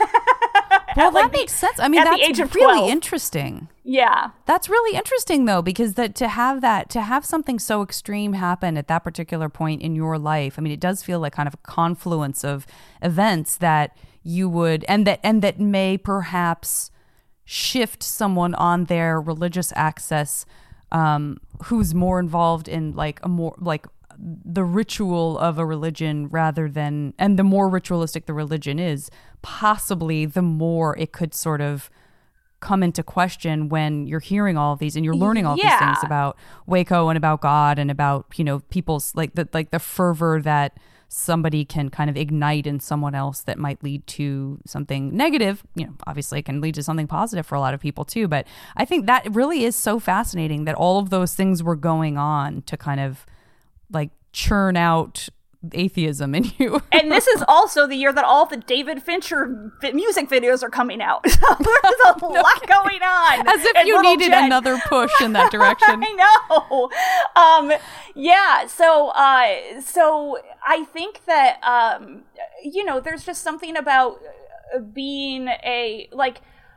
Well, like that the, makes sense. I mean, that's really twelve. Interesting. Yeah. That's really interesting, though, because that to have that, to have something so extreme happen at that particular point in your life, I mean, it does feel like kind of a confluence of events that you would, and that, and that may perhaps shift someone on their religious access um, who's more involved in like a more, like, the ritual of a religion rather than, and the more ritualistic the religion is, possibly the more it could sort of come into question when you're hearing all of these and you're learning all yeah. these things about Waco and about God and about, you know, people's like the like the fervor that somebody can kind of ignite in someone else that might lead to something negative. You know, obviously it can lead to something positive for a lot of people too. But I think that really is so fascinating that all of those things were going on to kind of like churn out atheism in you. And this is also the year that all the David Fincher music videos are coming out. So there's a no lot kidding. Going on. As if you needed Jen. Another push in that direction. I know. Um, yeah. So, uh, so I think that, um, you know, there's just something about being a, like,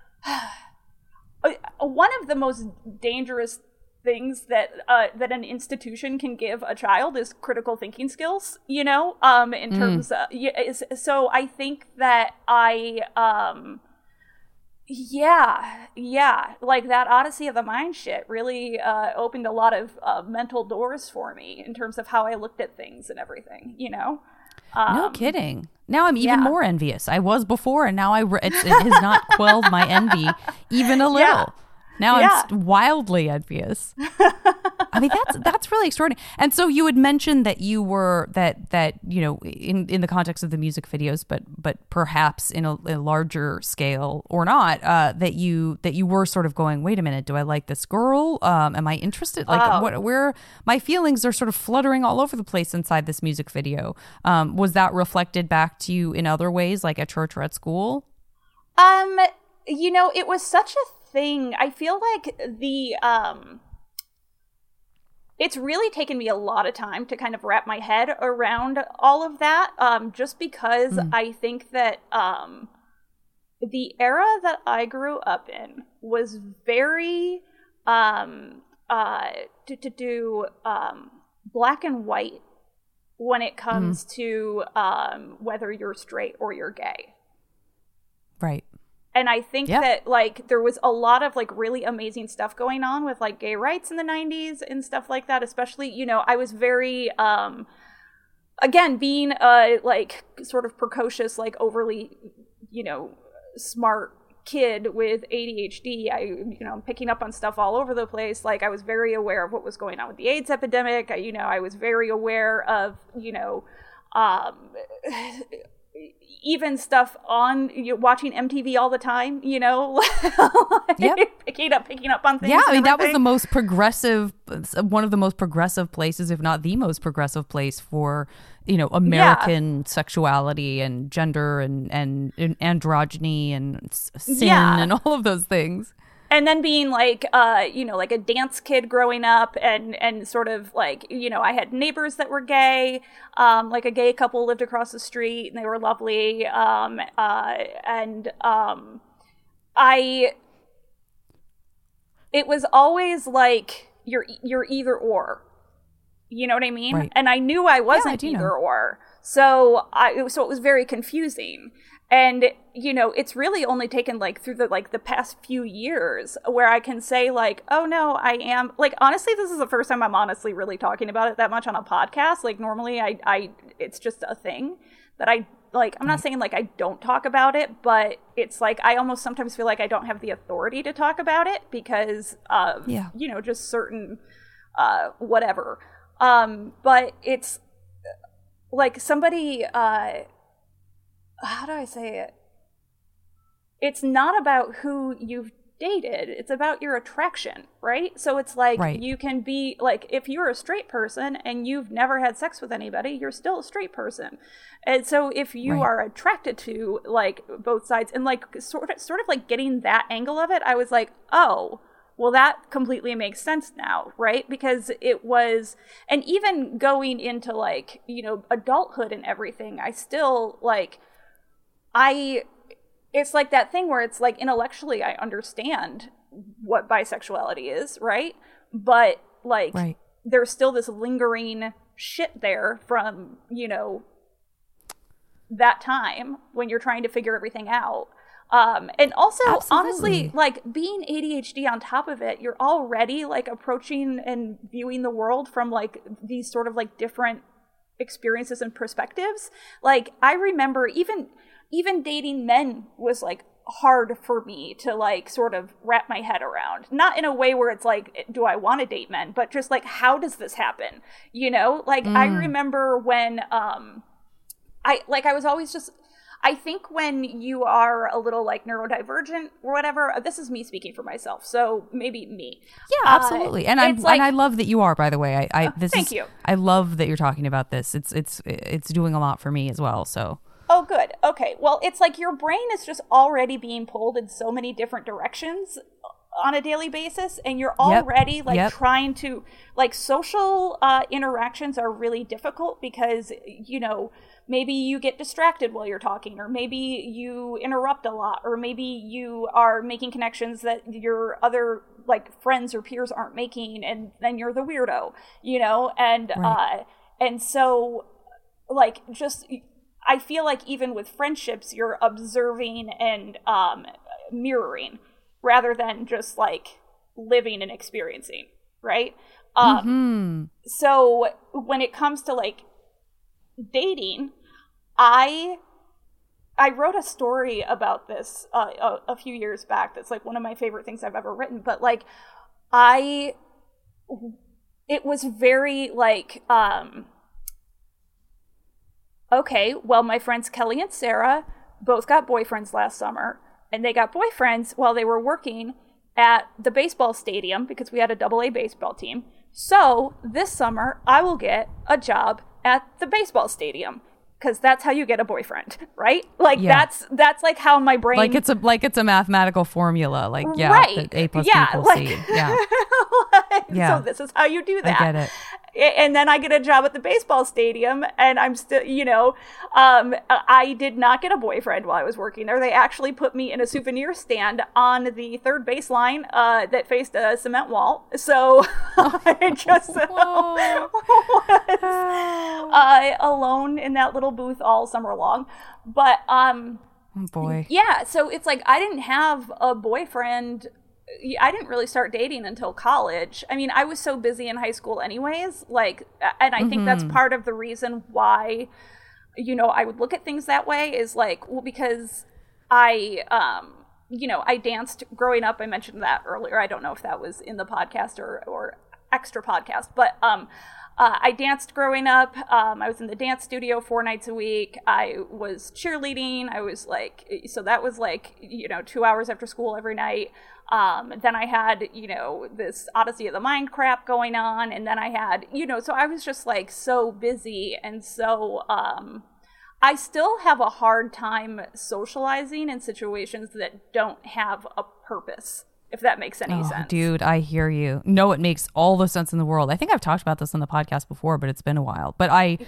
one of the most dangerous things that uh, that an institution can give a child is critical thinking skills, you know, um, in terms mm. of, yeah, so I think that I, um, yeah, yeah, like that Odyssey of the Mind shit really uh, opened a lot of uh, mental doors for me in terms of how I looked at things and everything, you know? Um, no kidding. Now I'm even yeah. more envious. I was before, and now I re- it's, it has not quelled my envy even a little. Yeah. Now yeah. I'm wildly envious. I mean, that's that's really extraordinary. And so you had mentioned that you were that that you know in, in the context of the music videos, but but perhaps in a, a larger scale or not, uh, that you that you were sort of going, wait a minute, do I like this girl? Um, am I interested? Like, oh. what? Where my feelings are sort of fluttering all over the place inside this music video. Um, was that reflected back to you in other ways, like at church or at school? Um, you know, it was such a thing. I feel like the um it's really taken me a lot of time to kind of wrap my head around all of that, um, just because mm. I think that um, the era that I grew up in was very um, uh, to, to do um, black and white when it comes mm. to um, whether you're straight or you're gay. Right. And I think yeah. that, like, there was a lot of, like, really amazing stuff going on with, like, gay rights in the nineties and stuff like that. Especially, you know, I was very, um, again, being a, like, sort of precocious, like, overly, you know, smart kid with A D H D. I, you know, picking up on stuff all over the place. Like, I was very aware of what was going on with the AIDS epidemic. I, you know, I was very aware of, you know, um... even stuff on you know, watching M T V all the time, you know, like, yep. picking up, picking up on things. Yeah, I mean, that was the most progressive, one of the most progressive places, if not the most progressive place for, you know, American yeah. sexuality and gender and, and, and androgyny and sin yeah. and all of those things. And then being like, uh, you know, like a dance kid growing up and, and sort of like, you know, I had neighbors that were gay, um, like a gay couple lived across the street and they were lovely. Um, uh, and um, I, it was always like, you're, you're either or, you know what I mean? Right. And I knew I wasn't yeah, I either know. or. So I, so it was very confusing. And, you know, it's really only taken, like, through the, like, the past few years where I can say, like, oh, no, I am, like, honestly, this is the first time I'm honestly really talking about it that much on a podcast. Like, normally, I, I it's just a thing that I, like, I'm not saying, like, I don't talk about it, but it's, like, I almost sometimes feel like I don't have the authority to talk about it because of, yeah. you know, just certain, uh, whatever. Um, but it's, like, somebody, uh, how do I say it? It's not about who you've dated. It's about your attraction, right? So it's like right. you can be like, if you're a straight person and you've never had sex with anybody, you're still a straight person. And so if you right. are attracted to like both sides and like sort of, sort of like getting that angle of it, I was like, oh, well, that completely makes sense now, right? Because it was, and even going into like, you know, adulthood and everything, I still like, I, it's like that thing where it's like intellectually I understand what bisexuality is, right? But like right. there's still this lingering shit there from, you know, that time when you're trying to figure everything out. Um, and also, Absolutely. honestly, like being A D H D on top of it, you're already like approaching and viewing the world from like these sort of like different experiences and perspectives. Like I remember even... even dating men was like hard for me to like sort of wrap my head around. Not in a way where it's like, do I want to date men? But just like, how does this happen? You know, like mm. I remember when um, I like I was always just, I think when you are a little like neurodivergent or whatever, this is me speaking for myself. So maybe me. Yeah, absolutely. Uh, and I'm like, and I love that you are, by the way. I, I this thank is, you. I love that you're talking about this. It's it's it's doing a lot for me as well. So. Oh, good. Okay. Well, it's like your brain is just already being pulled in so many different directions on a daily basis. And you're already yep. like yep. trying to like social uh, interactions are really difficult because, you know, maybe you get distracted while you're talking, or maybe you interrupt a lot, or maybe you are making connections that your other like friends or peers aren't making. And then you're the weirdo, you know, and right. uh, and so like just... I feel like even with friendships, you're observing and um, mirroring rather than just like living and experiencing, right? Um, mm-hmm. So when it comes to like dating, I I wrote a story about this uh, a, a few years back. That's like one of my favorite things I've ever written. But like I, it was very like. Um, Okay, well, my friends Kelly and Sarah both got boyfriends last summer, and they got boyfriends while they were working at the baseball stadium because we had a double A baseball team. So this summer, I will get a job at the baseball stadium because that's how you get a boyfriend, right? Like yeah. that's that's like how my brain like it's a like it's a mathematical formula, like yeah, right. A plus yeah, B equals like, C, yeah. like, Yeah. So this is how you do that. I get it. And then I get a job at the baseball stadium, and I'm still, you know, um, I did not get a boyfriend while I was working there. They actually put me in a souvenir stand on the third baseline uh, that faced a cement wall. So I just was uh, alone in that little booth all summer long. But um, oh boy, yeah. So it's like I didn't have a boyfriend. I didn't really start dating until college. I mean, I was so busy in high school anyways, like, and I think mm-hmm. that's part of the reason why, you know, I would look at things that way is like, well, because I, um, you know, I danced growing up. I mentioned that earlier. I don't know if that was in the podcast or, or extra podcast, but, um, Uh, I danced growing up. Um, I was in the dance studio four nights a week. I was cheerleading. I was like, so that was like, you know, two hours after school every night. Um, then I had, you know, this Odyssey of the Mind crap going on. And then I had, you know, so I was just like so busy. And so um, I still have a hard time socializing in situations that don't have a purpose. If that makes any oh, sense. Dude, I hear you. No, it makes all the sense in the world. I think I've talked about this on the podcast before, but it's been a while. But I,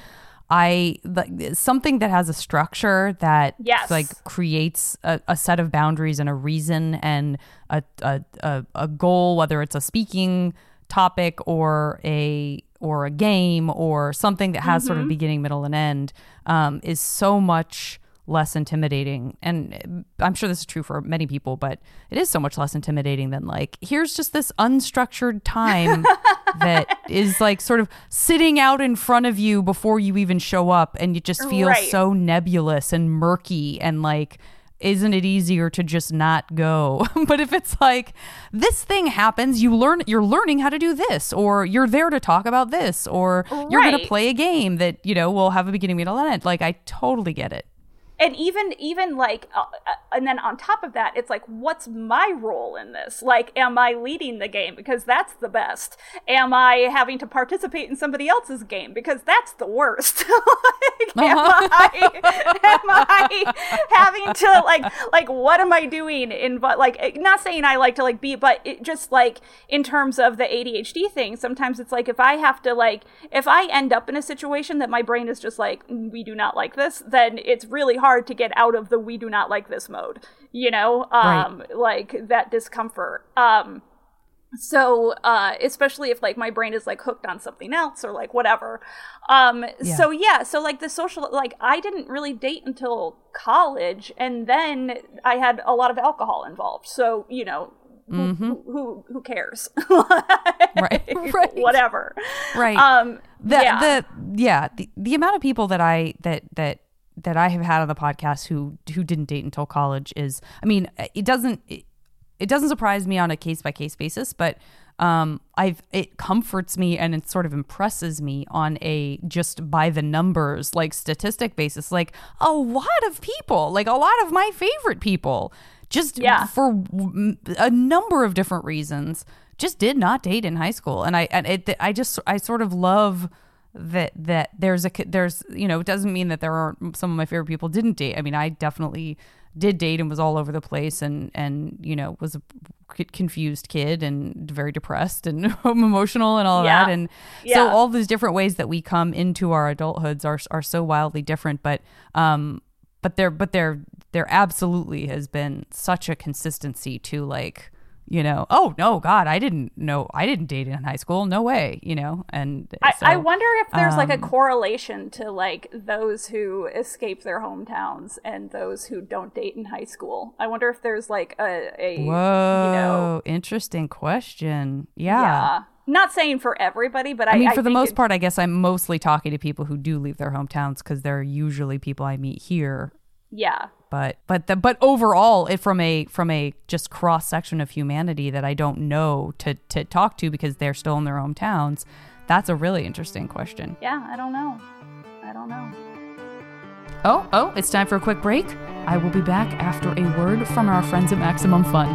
I like something that has a structure that yes. like creates a, a set of boundaries and a reason and a, a a a goal, whether it's a speaking topic or a or a game or something that has mm-hmm. sort of beginning, middle, and end, um, is so much less intimidating. And I'm sure this is true for many people, but it is so much less intimidating than like, here's just this unstructured time that is like sort of sitting out in front of you before you even show up, and you just feel right. so nebulous and murky and like, isn't it easier to just not go? But if it's like, this thing happens, you learn, you're learning how to do this, or you're there to talk about this, or right. you're going to play a game that, you know, will have a beginning, middle, and end. Like, I totally get it. And even, even like, uh, and then on top of that, it's like, what's my role in this? Like, am I leading the game? Because that's the best. Am I having to participate in somebody else's game? Because that's the worst. Like, uh-huh. am I, am I having to like, like, what am I doing in, but like, not saying I like to like be, but it just like in terms of the A D H D thing, sometimes it's like, if I have to like, if I end up in a situation that my brain is just like, we do not like this, then it's really hard hard to get out of the we do not like this mode, you know, um, right. like that discomfort. Um, so uh, especially if like my brain is like hooked on something else or like whatever. Um, yeah. So yeah, so like the social, like I didn't really date until college, and then I had a lot of alcohol involved. So, you know, Who, mm-hmm. who, who who cares? right, right, whatever. Right. Um. The yeah. the yeah the, the amount of people that I that that that I have had on the podcast who who didn't date until college is, I mean, it doesn't it, it doesn't surprise me on a case by case basis, but um, I've it comforts me and it sort of impresses me on a just by the numbers like statistic basis. Like a lot of people, like a lot of my favorite people, just yeah. for a number of different reasons, just did not date in high school. And I and it I just I sort of love that that there's a there's you know, it doesn't mean that there aren't some of my favorite people didn't date. I mean, I definitely did date and was all over the place and and you know, was a confused kid and very depressed and emotional and all yeah. that. And yeah. so all these different ways that we come into our adulthoods are are so wildly different, but um but there but there there absolutely has been such a consistency to like, you know, oh no, God, I didn't know, I didn't date in high school, no way, you know. And I, so, I wonder if there's um, like a correlation to like those who escape their hometowns and those who don't date in high school. I wonder if there's like a, a whoa, you know, interesting question. Yeah. Yeah. Not saying for everybody, but I, I mean, I for the think most it, part, I guess I'm mostly talking to people who do leave their hometowns because they're usually people I meet here. Yeah. But but the, but overall, it from a from a just cross section of humanity that I don't know to to talk to because they're still in their hometowns, that's a really interesting question. Yeah, I don't know. I don't know. Oh oh, it's time for a quick break. I will be back after a word from our friends at Maximum Fun.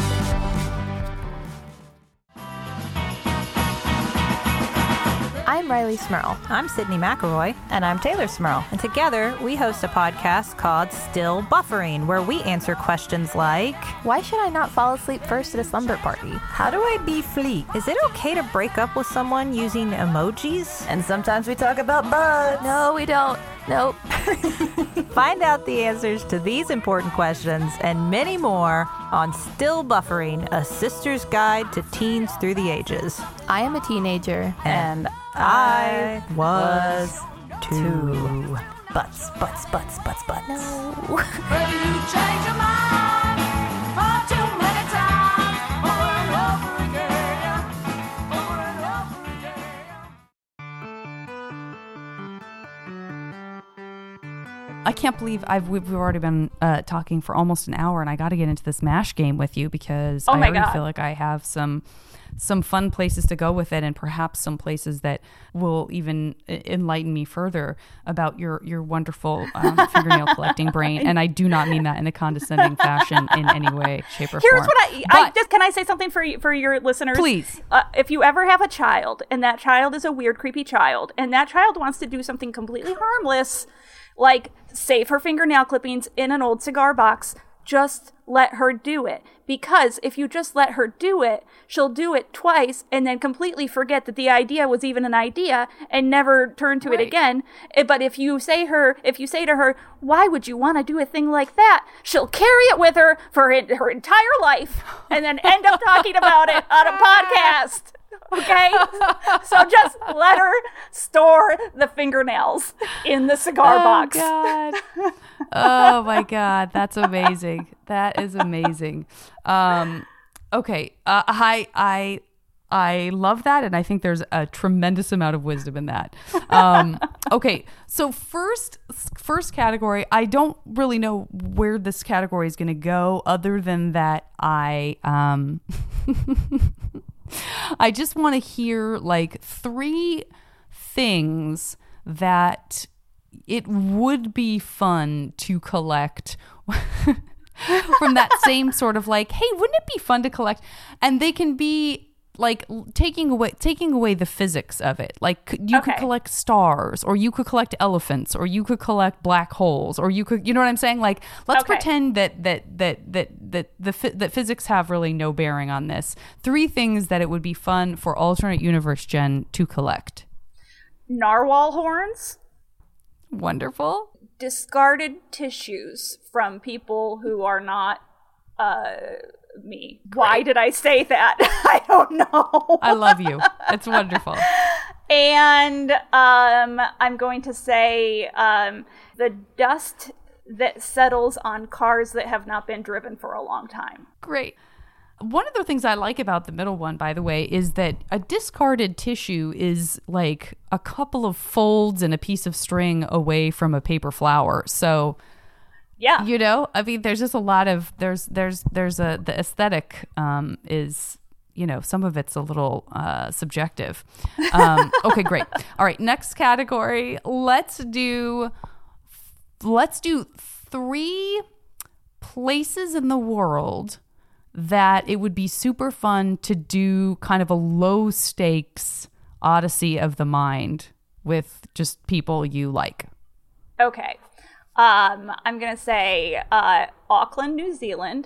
I'm Riley Smurl. I'm Sydney McElroy. And I'm Taylor Smurl. And together, we host a podcast called Still Buffering, where we answer questions like, Why should I not fall asleep first at a slumber party? how do I be fleet? Is it okay to break up with someone using emojis? And sometimes we talk about bugs. No, we don't. Nope. Find out the answers to these important questions and many more on Still Buffering, a sister's guide to teens through the ages. I am a teenager. And I was too. Butts, butts, butts, butts, butts. No. I can't believe I've we've we've already been uh, talking for almost an hour, and I got to get into this MASH game with you because Oh I my already God. feel like I have some some fun places to go with it, and perhaps some places that will even e- enlighten me further about your your wonderful um, fingernail collecting brain. And I do not mean that in a condescending fashion in any way, shape, or Here's form. what I, I But- just can I say something for you, for your listeners? Please. Uh, if you ever have a child and that child is a weird, creepy child, and that child wants to do something completely harmless, like save her fingernail clippings in an old cigar box, just let her do it. Because if you just let her do it, she'll do it twice and then completely forget that the idea was even an idea and never turn to it Right. again. Eh, But if you say her, if you say to her, why would you want to do a thing like that? She'll carry it with her for her her entire life and then end up talking about it on a podcast. Okay? So just let her store the fingernails in the cigar box. God. Oh my God, that's amazing. That is amazing. Um, okay, uh, I I I love that, and I think there's a tremendous amount of wisdom in that. Um, okay, so first first category, I don't really know where this category is going to go, other than that I um. I just want to hear like three things that it would be fun to collect from that same sort of like, hey, wouldn't it be fun to collect? And they can be like l- taking away taking away the physics of it. Like c- you could Okay. collect stars, or you could collect elephants, or you could collect black holes, or you could, you know what I'm saying? Like, let's Okay. pretend that that that that that the phy- that physics have really no bearing on this. Three things that it would be fun for alternate universe Jen to collect. Narwhal horns, Wonderful. discarded tissues from people who are not uh, me. Why did I say that? I don't know. I love you. It's wonderful. And um, I'm going to say um, the dust that settles on cars that have not been driven for a long time. Great. One of the things I like about the middle one, by the way, is that a discarded tissue is like a couple of folds and a piece of string away from a paper flower. So, Yeah. you know, I mean, there's just a lot of there's there's there's a the aesthetic um, is, you know, some of it's a little uh, subjective. Um, okay, great. All right, next category. Let's do let's do three places in the world that it would be super fun to do kind of a low stakes Odyssey of the mind with just people you like. Okay. Um, I'm going to say uh, Auckland, New Zealand.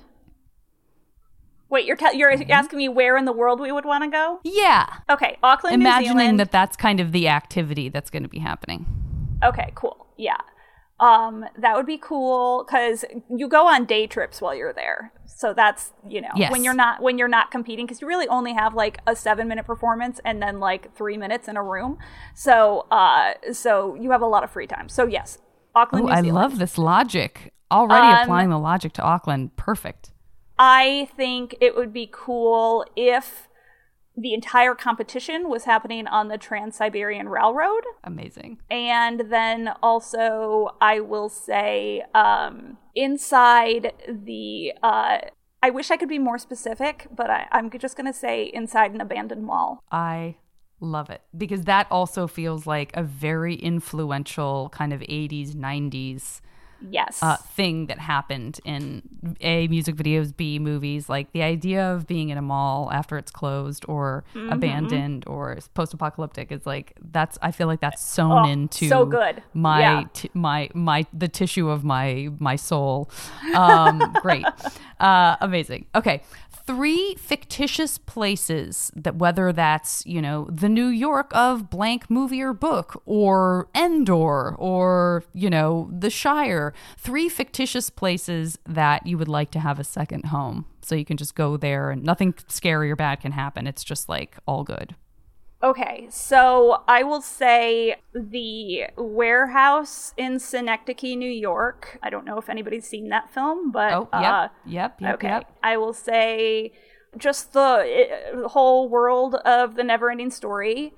Wait, you're te- you're asking me where in the world we would want to go? Yeah. Okay, Auckland, New Imagining Zealand. that that's kind of the activity that's going to be happening. Okay, cool. Yeah. Um, that would be cool because you go on day trips while you're there. So that's, you know, Yes. when you're not when you're not competing, because you really only have like a seven minute performance and then like three minutes in a room. So uh, so you have a lot of free time. So yes, Auckland, Oh, New I Zealand. love this logic. Already Um, applying the logic to Auckland. Perfect. I think it would be cool if the entire competition was happening on the Trans-Siberian Railroad. Amazing. And then also, I will say, um, inside the, uh, I wish I could be more specific, but I, I'm just going to say inside an abandoned mall. I love it because that also feels like a very influential kind of eighties, nineties yes. uh, thing that happened in A, music videos, B, movies. Like the idea of being in a mall after it's closed or mm-hmm. abandoned or post-apocalyptic is like, that's, I feel like that's sewn oh, into so good. my, yeah. t- my, my, the tissue of my, my soul. Um, great. Uh, amazing. Okay. Three fictitious places that, whether that's, you know, the New York of blank movie or book, or Endor, or, you know, the Shire. Three fictitious places that you would like to have a second home. So you can just go there and nothing scary or bad can happen. It's just like all good. Okay, so I will say the warehouse in Synecdoche, New York. I don't know if anybody's seen that film, but oh, yep, uh, yep, yep, okay. yep. I will say just the uh, whole world of the Neverending Story.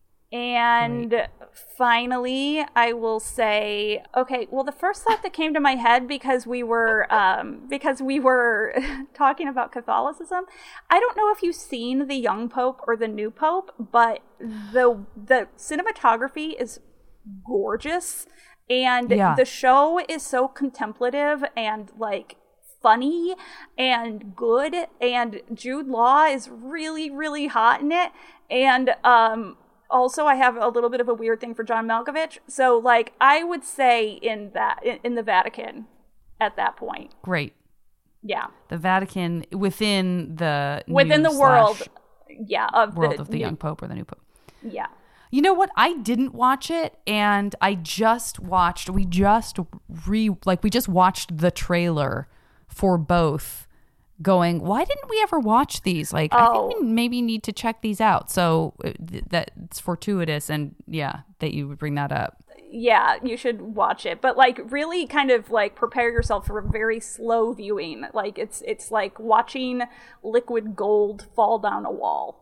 And Great. Finally, I will say, okay, well, the first thought that came to my head because we were um, because we were talking about Catholicism, I don't know if you've seen the Young Pope or the New Pope, but the the cinematography is gorgeous, and yeah. the show is so contemplative and like funny and good, and Jude Law is really, really hot in it, and um. Also, I have a little bit of a weird thing for John Malkovich. So, like, I would say in that in, in the Vatican at that point. Great. Yeah. The Vatican within the within the world. Yeah, of world the of the new, young pope or the new pope. Yeah. You know what? I didn't watch it, and I just watched. We just re like we just watched the trailer for both. Going, why didn't we ever watch these? Like, oh. I think we maybe need to check these out. So th- that's fortuitous, and yeah, that you would bring that up. Yeah, you should watch it, but like, really, kind of like prepare yourself for a very slow viewing. Like, it's it's like watching liquid gold fall down a wall.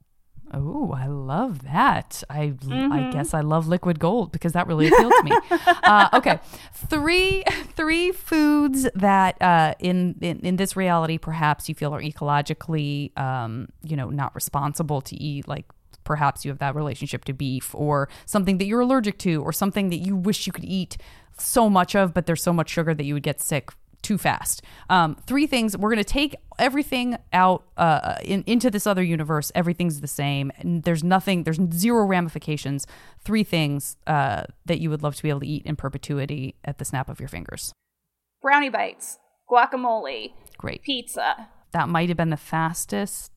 Oh, I love that. I mm-hmm. I guess I love liquid gold because that really appealed to me. uh, okay, three three foods that uh, in, in in this reality perhaps you feel are ecologically um, you know not responsible to eat. Like perhaps you have that relationship to beef, or something that you're allergic to, or something that you wish you could eat so much of, but there's so much sugar that you would get sick too fast. Um, three things. We're going to take everything out uh, in, into this other universe. Everything's the same. And there's nothing, there's zero ramifications. Three things uh, that you would love to be able to eat in perpetuity at the snap of your fingers. Brownie bites, guacamole, Great. Pizza. That might have been the fastest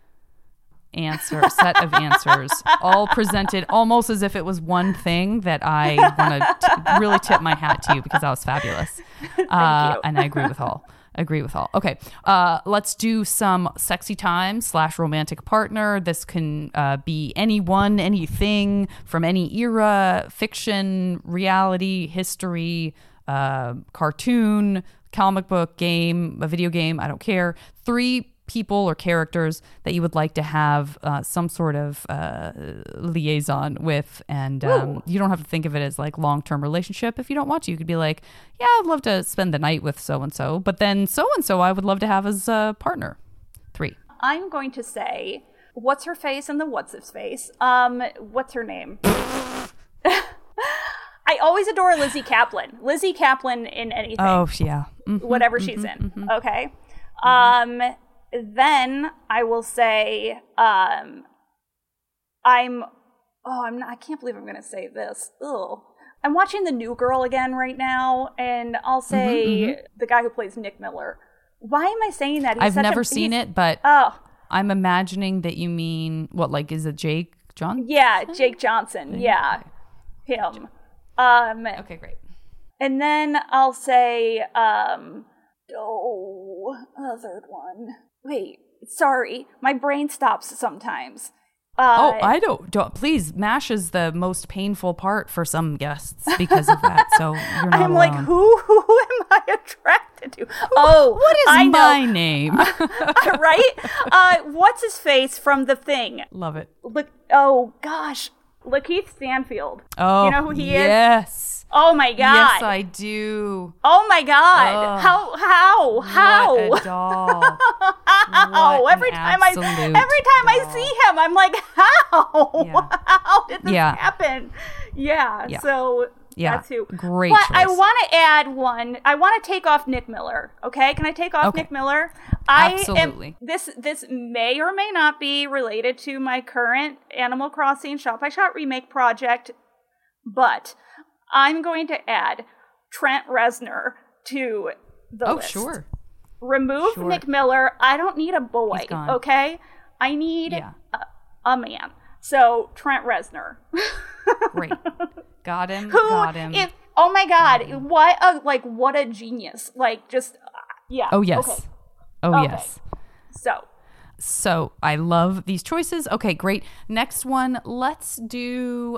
answer, set of answers, all presented almost as if it was one thing that I want to really tip my hat to you because that was fabulous. Uh, and I agree with all. Agree with all. Okay, uh, let's do some sexy time slash romantic partner. This can uh, be anyone, anything from any era, fiction, reality, history, uh, cartoon, comic book, game, a video game. I don't care. Three people or characters that you would like to have uh, some sort of uh, liaison with, and um, you don't have to think of it as like long-term relationship. If you don't want to, you could be like, yeah, I'd love to spend the night with so-and-so, but then so-and-so I would love to have as a partner. Three. I'm going to say, what's her face and the what's his face? Um, what's her name? I always adore Lizzie Kaplan. Lizzie Kaplan in anything. Oh, yeah. Mm-hmm, whatever mm-hmm, she's in. Mm-hmm. Okay. Mm-hmm. Um... Then I will say, um, I'm, oh, I'm not, I can't believe I'm going to say this. Ugh. I'm watching The New Girl again right now, and I'll say mm-hmm, mm-hmm. the guy who plays Nick Miller. Why am I saying that? He's I've such never a, seen it, but oh. I'm imagining that you mean, what, like, is it Jake Johnson? Yeah, Jake Johnson. Yeah, him. Um, okay, great. And then I'll say, um, oh, a third one. Wait, sorry. My brain stops sometimes. Uh, oh, I don't, don't. Please, MASH is the most painful part for some guests because of that. So you're not I'm alone. like, who, who am I attracted to? Oh, what is I my know. name? Right? Uh, what's his face from The Thing? Love it. Look. Oh gosh, Lakeith Stanfield. Oh, you know who he yes. is? Yes. Oh my God. Yes, I do. Oh my God. Oh, how? How? How? What a doll. How? What every time I, every time doll. I see him, I'm like, how? Yeah. How did this yeah. happen? Yeah. yeah. So Yeah. That's who. Great But choice. I want to add one. I want to take off Nick Miller. Okay, can I take off Okay. Nick Miller? I Absolutely. Am, this this may or may not be related to my current Animal Crossing shot by shot remake project, but I'm going to add Trent Reznor to the oh, list. sure. Remove Sure. Nick Miller. I don't need a boy. He's gone. Okay, I need Yeah. a, a man. So Trent Reznor. Great. Got him. Who? Got him. If, oh my God! What a like! What a genius! Like just uh, yeah. oh, yes. Okay. Oh, Okay. yes. So So I love these choices. Okay, great. Next one, let's do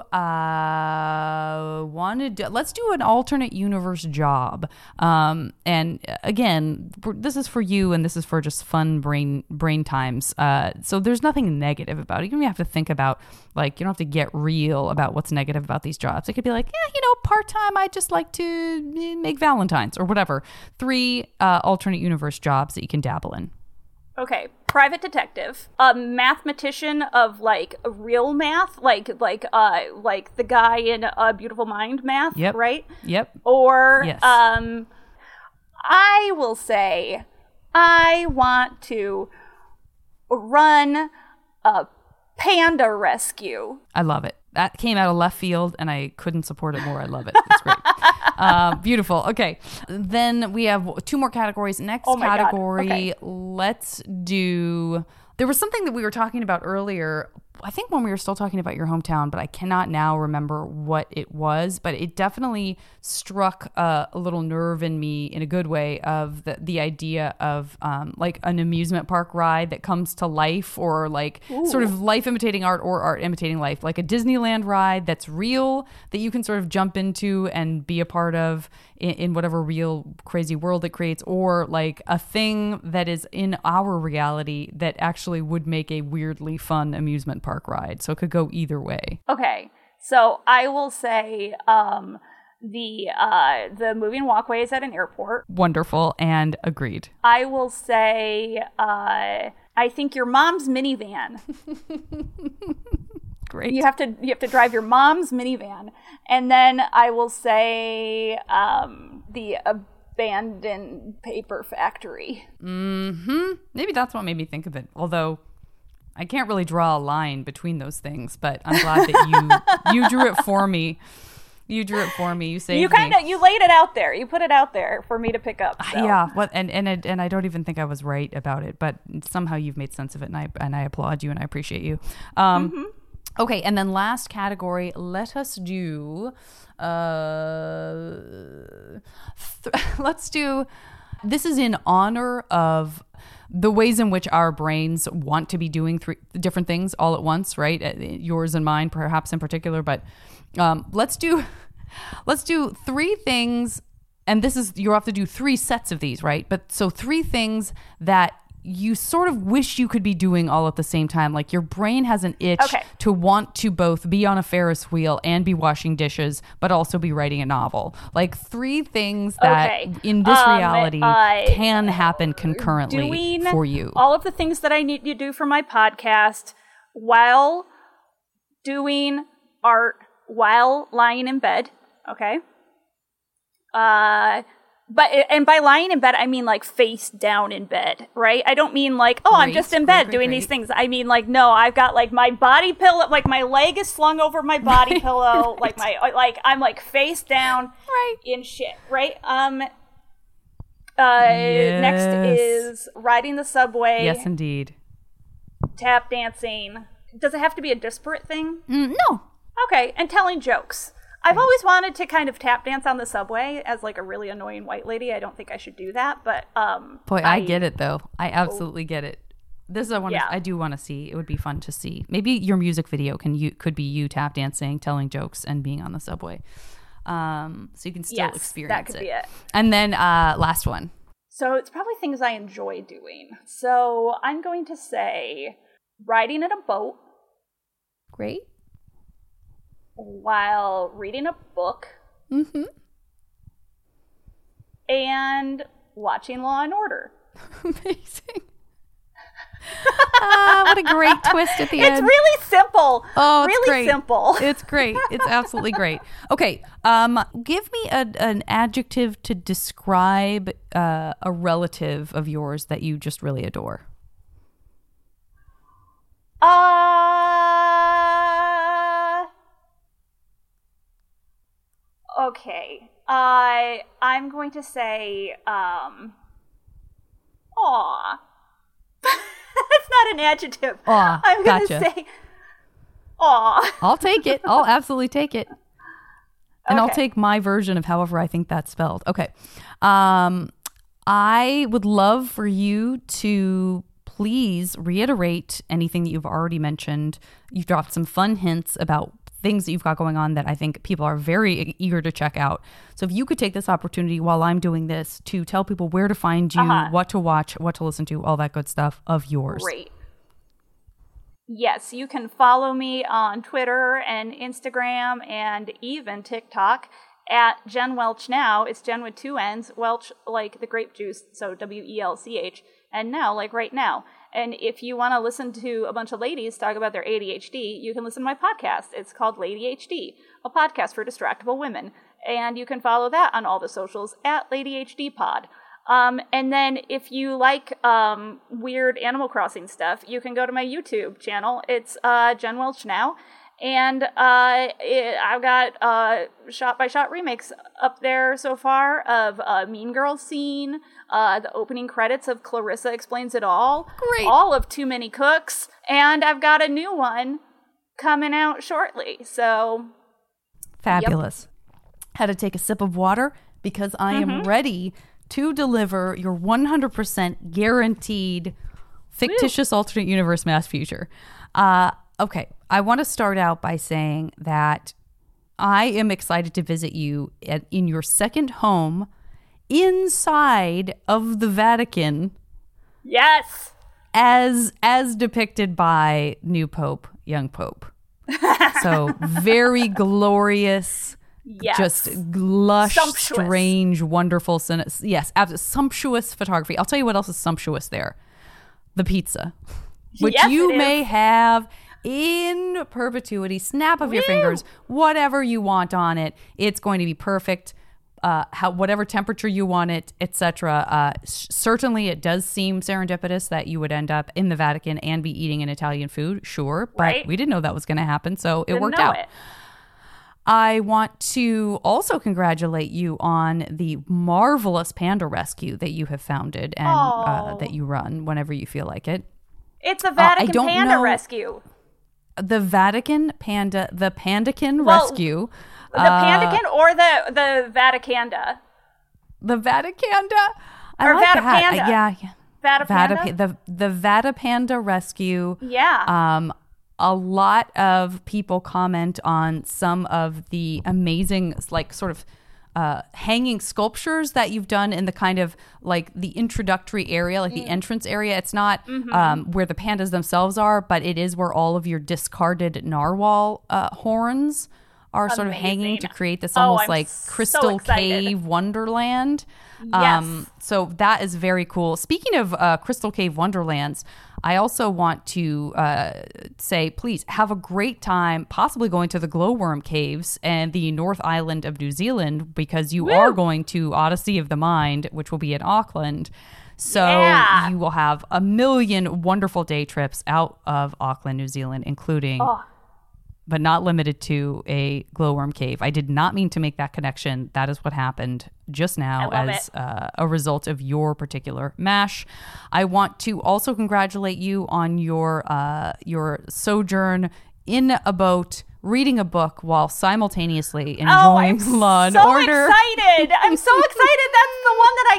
uh wanted to, let's do an alternate universe job. Um and again, for- this is for you and this is for just fun brain brain times. Uh so there's nothing negative about it. You don't even have to think about like you don't have to get real about what's negative about these jobs. It could be like, yeah, you know, part-time I just like to eh, make Valentines or whatever. Three uh alternate universe jobs that you can dabble in. okay, private detective, a mathematician of like real math, like like uh like the guy in A Beautiful Mind math, Yep. right? Yep. Or Yes. um, I will say I want to run a panda rescue. I love it. That came out of left field, and I couldn't support it more. I love it. It's great. uh, beautiful. Okay. Then we have two more categories. Next Oh my God. category, Okay. let's do... There was something that we were talking about earlier, I think when we were still talking about your hometown, but I cannot now remember what it was. But it definitely struck uh, a little nerve in me in a good way of the, the idea of um, like an amusement park ride that comes to life, or like sort of life imitating art or art imitating life, like a Disneyland ride that's real that you can sort of jump into and be a part of in, in whatever real crazy world it creates, or like a thing that is in our reality that actually would make a weirdly fun amusement park ride. So it could go either way. Okay, so I will say um, the uh, the moving walkways at an airport. Wonderful and agreed. I will say uh, I think your mom's minivan. Great. You have to you have to drive your mom's minivan, and then I will say um, the abandoned paper factory. Mm-hmm. Maybe that's what made me think of it. Although I can't really draw a line between those things, but I'm glad that you you drew it for me. You drew it for me. You saved You kind me. of you laid it out there. You put it out there for me to pick up. so. Yeah, what and and I, and I don't even think I was right about it, but somehow you've made sense of it, and I and I applaud you and I appreciate you. Um, Mm-hmm. Okay, and then last category, let us do. Uh, th- let's do. This is in honor of the ways in which our brains want to be doing three different things all at once, right? Uh, Yours and mine, perhaps in particular, but um, let's do. Let's do three things, and this is you have to do three sets of these, right? But so three things that you sort of wish you could be doing all at the same time. Like your brain has an itch Okay. to want to both be on a Ferris wheel and be washing dishes, but also be writing a novel. Like three things that Okay. in this Um, reality uh, can happen concurrently Doing for you. all of the things that I need to do for my podcast while doing art while lying in bed. Okay. Uh, but and by lying in bed, I mean like face down in bed, right? I don't mean like, oh, I'm Great, just in great, bed great, doing great. these things. I mean like, no, I've got like my body pillow, like my leg is slung over my body pillow, like my like I'm like face down, Right. in shit, right? Um. Uh, next Yes. is riding the subway, Yes, indeed. tap dancing. Does it have to be a disparate thing? Mm, no. Okay, and telling jokes. I've always wanted to kind of tap dance on the subway as like a really annoying white lady. I don't think I should do that, but um Boy, I, get it though. I absolutely get it. This is I want Yeah. I do want to see. It would be fun to see. Maybe your music video can you could be you tap dancing, telling jokes, and being on the subway. Um, so you can still Yes, experience that could it. be it. And then uh, last one. So it's probably things I enjoy doing. So I'm going to say riding in a boat Great. while reading a book Mm-hmm. and watching Law and Order. Amazing. uh, what a a great twist at the It's end. really simple. Oh, it's really great. simple. It's great. It's absolutely great. Okay, um, give me a, an adjective to describe uh, a relative of yours that you just really adore. Uh. Okay. I uh, I'm going to say um. Aw. That's not an adjective. Aw, I'm going to gotcha. say aw. I'll take it. I'll absolutely take it. And I'll Okay. take my version of however I think that's spelled. Okay. Um, I would love for you to please reiterate anything that you've already mentioned. You've dropped some fun hints about things that you've got going on that I think people are very eager to check out. So if you could take this opportunity while I'm doing this to tell people where to find you, Uh-huh. what to watch, what to listen to, all that good stuff of yours. Great. Yes, you can follow me on Twitter and Instagram and even TikTok at Jen Welch Now. It's Jen with two N's, Welch like the grape juice, so W E L C H, and now like right now. And if you want to listen to a bunch of ladies talk about their A D H D, you can listen to my podcast. It's called Lady H D, a podcast for distractible women. And you can follow that on all the socials at Lady H D Pod. Um, and then if you like um, weird Animal Crossing stuff, you can go to my YouTube channel. It's uh, Jen Welch Now. And uh, it, I've got uh, shot-by-shot remakes up there so far of uh, Mean Girls scene, uh, the opening credits of Clarissa Explains It All, Great. all of Too Many Cooks, and I've got a new one coming out shortly. So, Fabulous. Had to take a sip of water because I am ready to deliver your one hundred percent guaranteed fictitious alternate universe mass future. Uh, okay, I want to start out by saying that I am excited to visit you at, in your second home inside of the Vatican yes. as as depicted by new Pope, young Pope. So very glorious. Yes. Just lush, Sumptuous. strange, wonderful, sin- yes, absolutely sumptuous photography. I'll tell you what else is sumptuous there. The pizza, which Yes, you it may is. have in perpetuity, snap of your Woo! fingers, whatever you want on it. It's going to be perfect. Uh, how, whatever temperature you want it, et cetera. Uh, s- certainly, it does seem serendipitous that you would end up in the Vatican and be eating an Italian food, sure, but Right. we didn't know that was going to happen, so it Didn't worked know out. it. I want to also congratulate you on the marvelous panda rescue that you have founded and uh, Oh. that you run whenever you feel like it. It's a Vatican don't Panda know- Rescue. The Vatican Panda, the Pandakin Well, Rescue. The uh, Pandakin or the, the Vaticanda? The Vaticanda. I Or like that. Vatapanda. Uh, yeah, yeah. Vatapanda? Vatapa- the the Vatapanda Rescue. Yeah. Um, a lot of people comment on some of the amazing, like, sort of uh, hanging sculptures that you've done in the kind of like the introductory area, like Mm. the entrance area. It's not Mm-hmm. um, where the pandas themselves are, but it is where all of your discarded narwhal uh, horns are sort of hanging Amazing. to create this Oh, almost I'm like so crystal excited. cave wonderland. Yes. So that is very cool. Speaking of uh, Crystal Cave Wonderlands, I also want to uh, say, please have a great time possibly going to the Glowworm Caves and the North Island of New Zealand, because you are going to Odyssey of the Mind, which will be in Auckland. So Yeah. you will have a million wonderful day trips out of Auckland, New Zealand, including... Oh. but not limited to a glowworm cave. I did not mean to make that connection. That is what happened just now I love as it. uh, a result of your particular mash. I want to also congratulate you on your uh, your sojourn in a boat, reading a book while simultaneously Oh, enjoying I'm Law and so Order. excited. I'm so excited. That's the one that I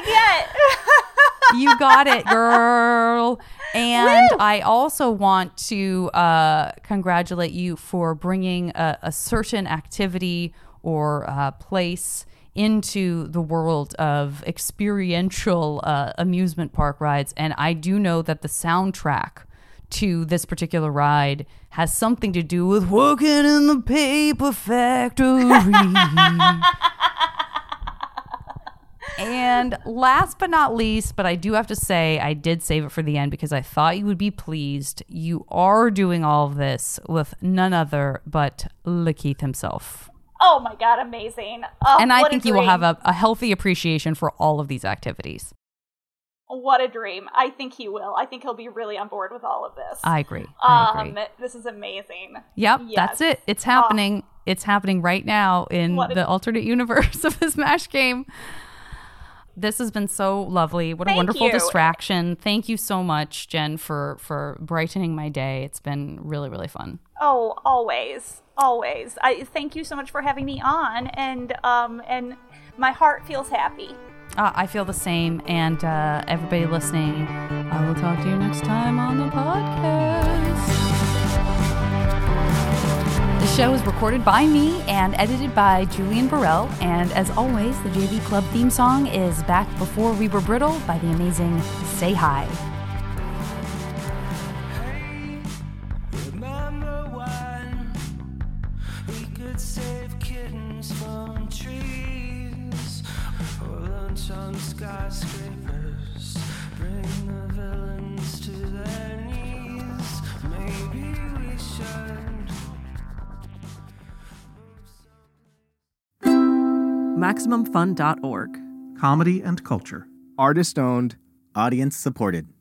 get. You got it, girl. And I also want to uh, congratulate you for bringing a, a certain activity or uh, place into the world of experiential uh, amusement park rides. And I do know that the soundtrack to this particular ride has something to do with working in the paper factory. And last but not least, but I do have to say, I did save it for the end because I thought you would be pleased. You are doing all of this with none other but Lakeith himself. Oh my God, amazing. Oh, and I what think a you will dream. have a, a healthy appreciation for all of these activities. What a dream. I think he will. I think he'll be really on board with all of this. I agree. I agree. Um, this is amazing. Yep, Yes. that's it. It's happening. Oh. It's happening right now in What a- the alternate universe of the Smash game. This has been so lovely. What a Thank wonderful you. distraction. Thank you so much, Jen, for, for brightening my day. It's been really, really fun. Oh, always. Always. I thank you so much for having me on, and um and my heart feels happy. Uh, I feel the same. And uh, everybody listening, I will talk to you next time on the podcast. The show is recorded by me and edited by Julian Burrell. And as always, the J V Club theme song is Back Before We Were Brittle by the amazing Say Hi. Hey, remember when we could save kittens from trees, or lunch on skyscrapers, bring the villains to their knees? Maybe we should. Maximum Fun dot org. Comedy and culture. Artist owned. Audience supported.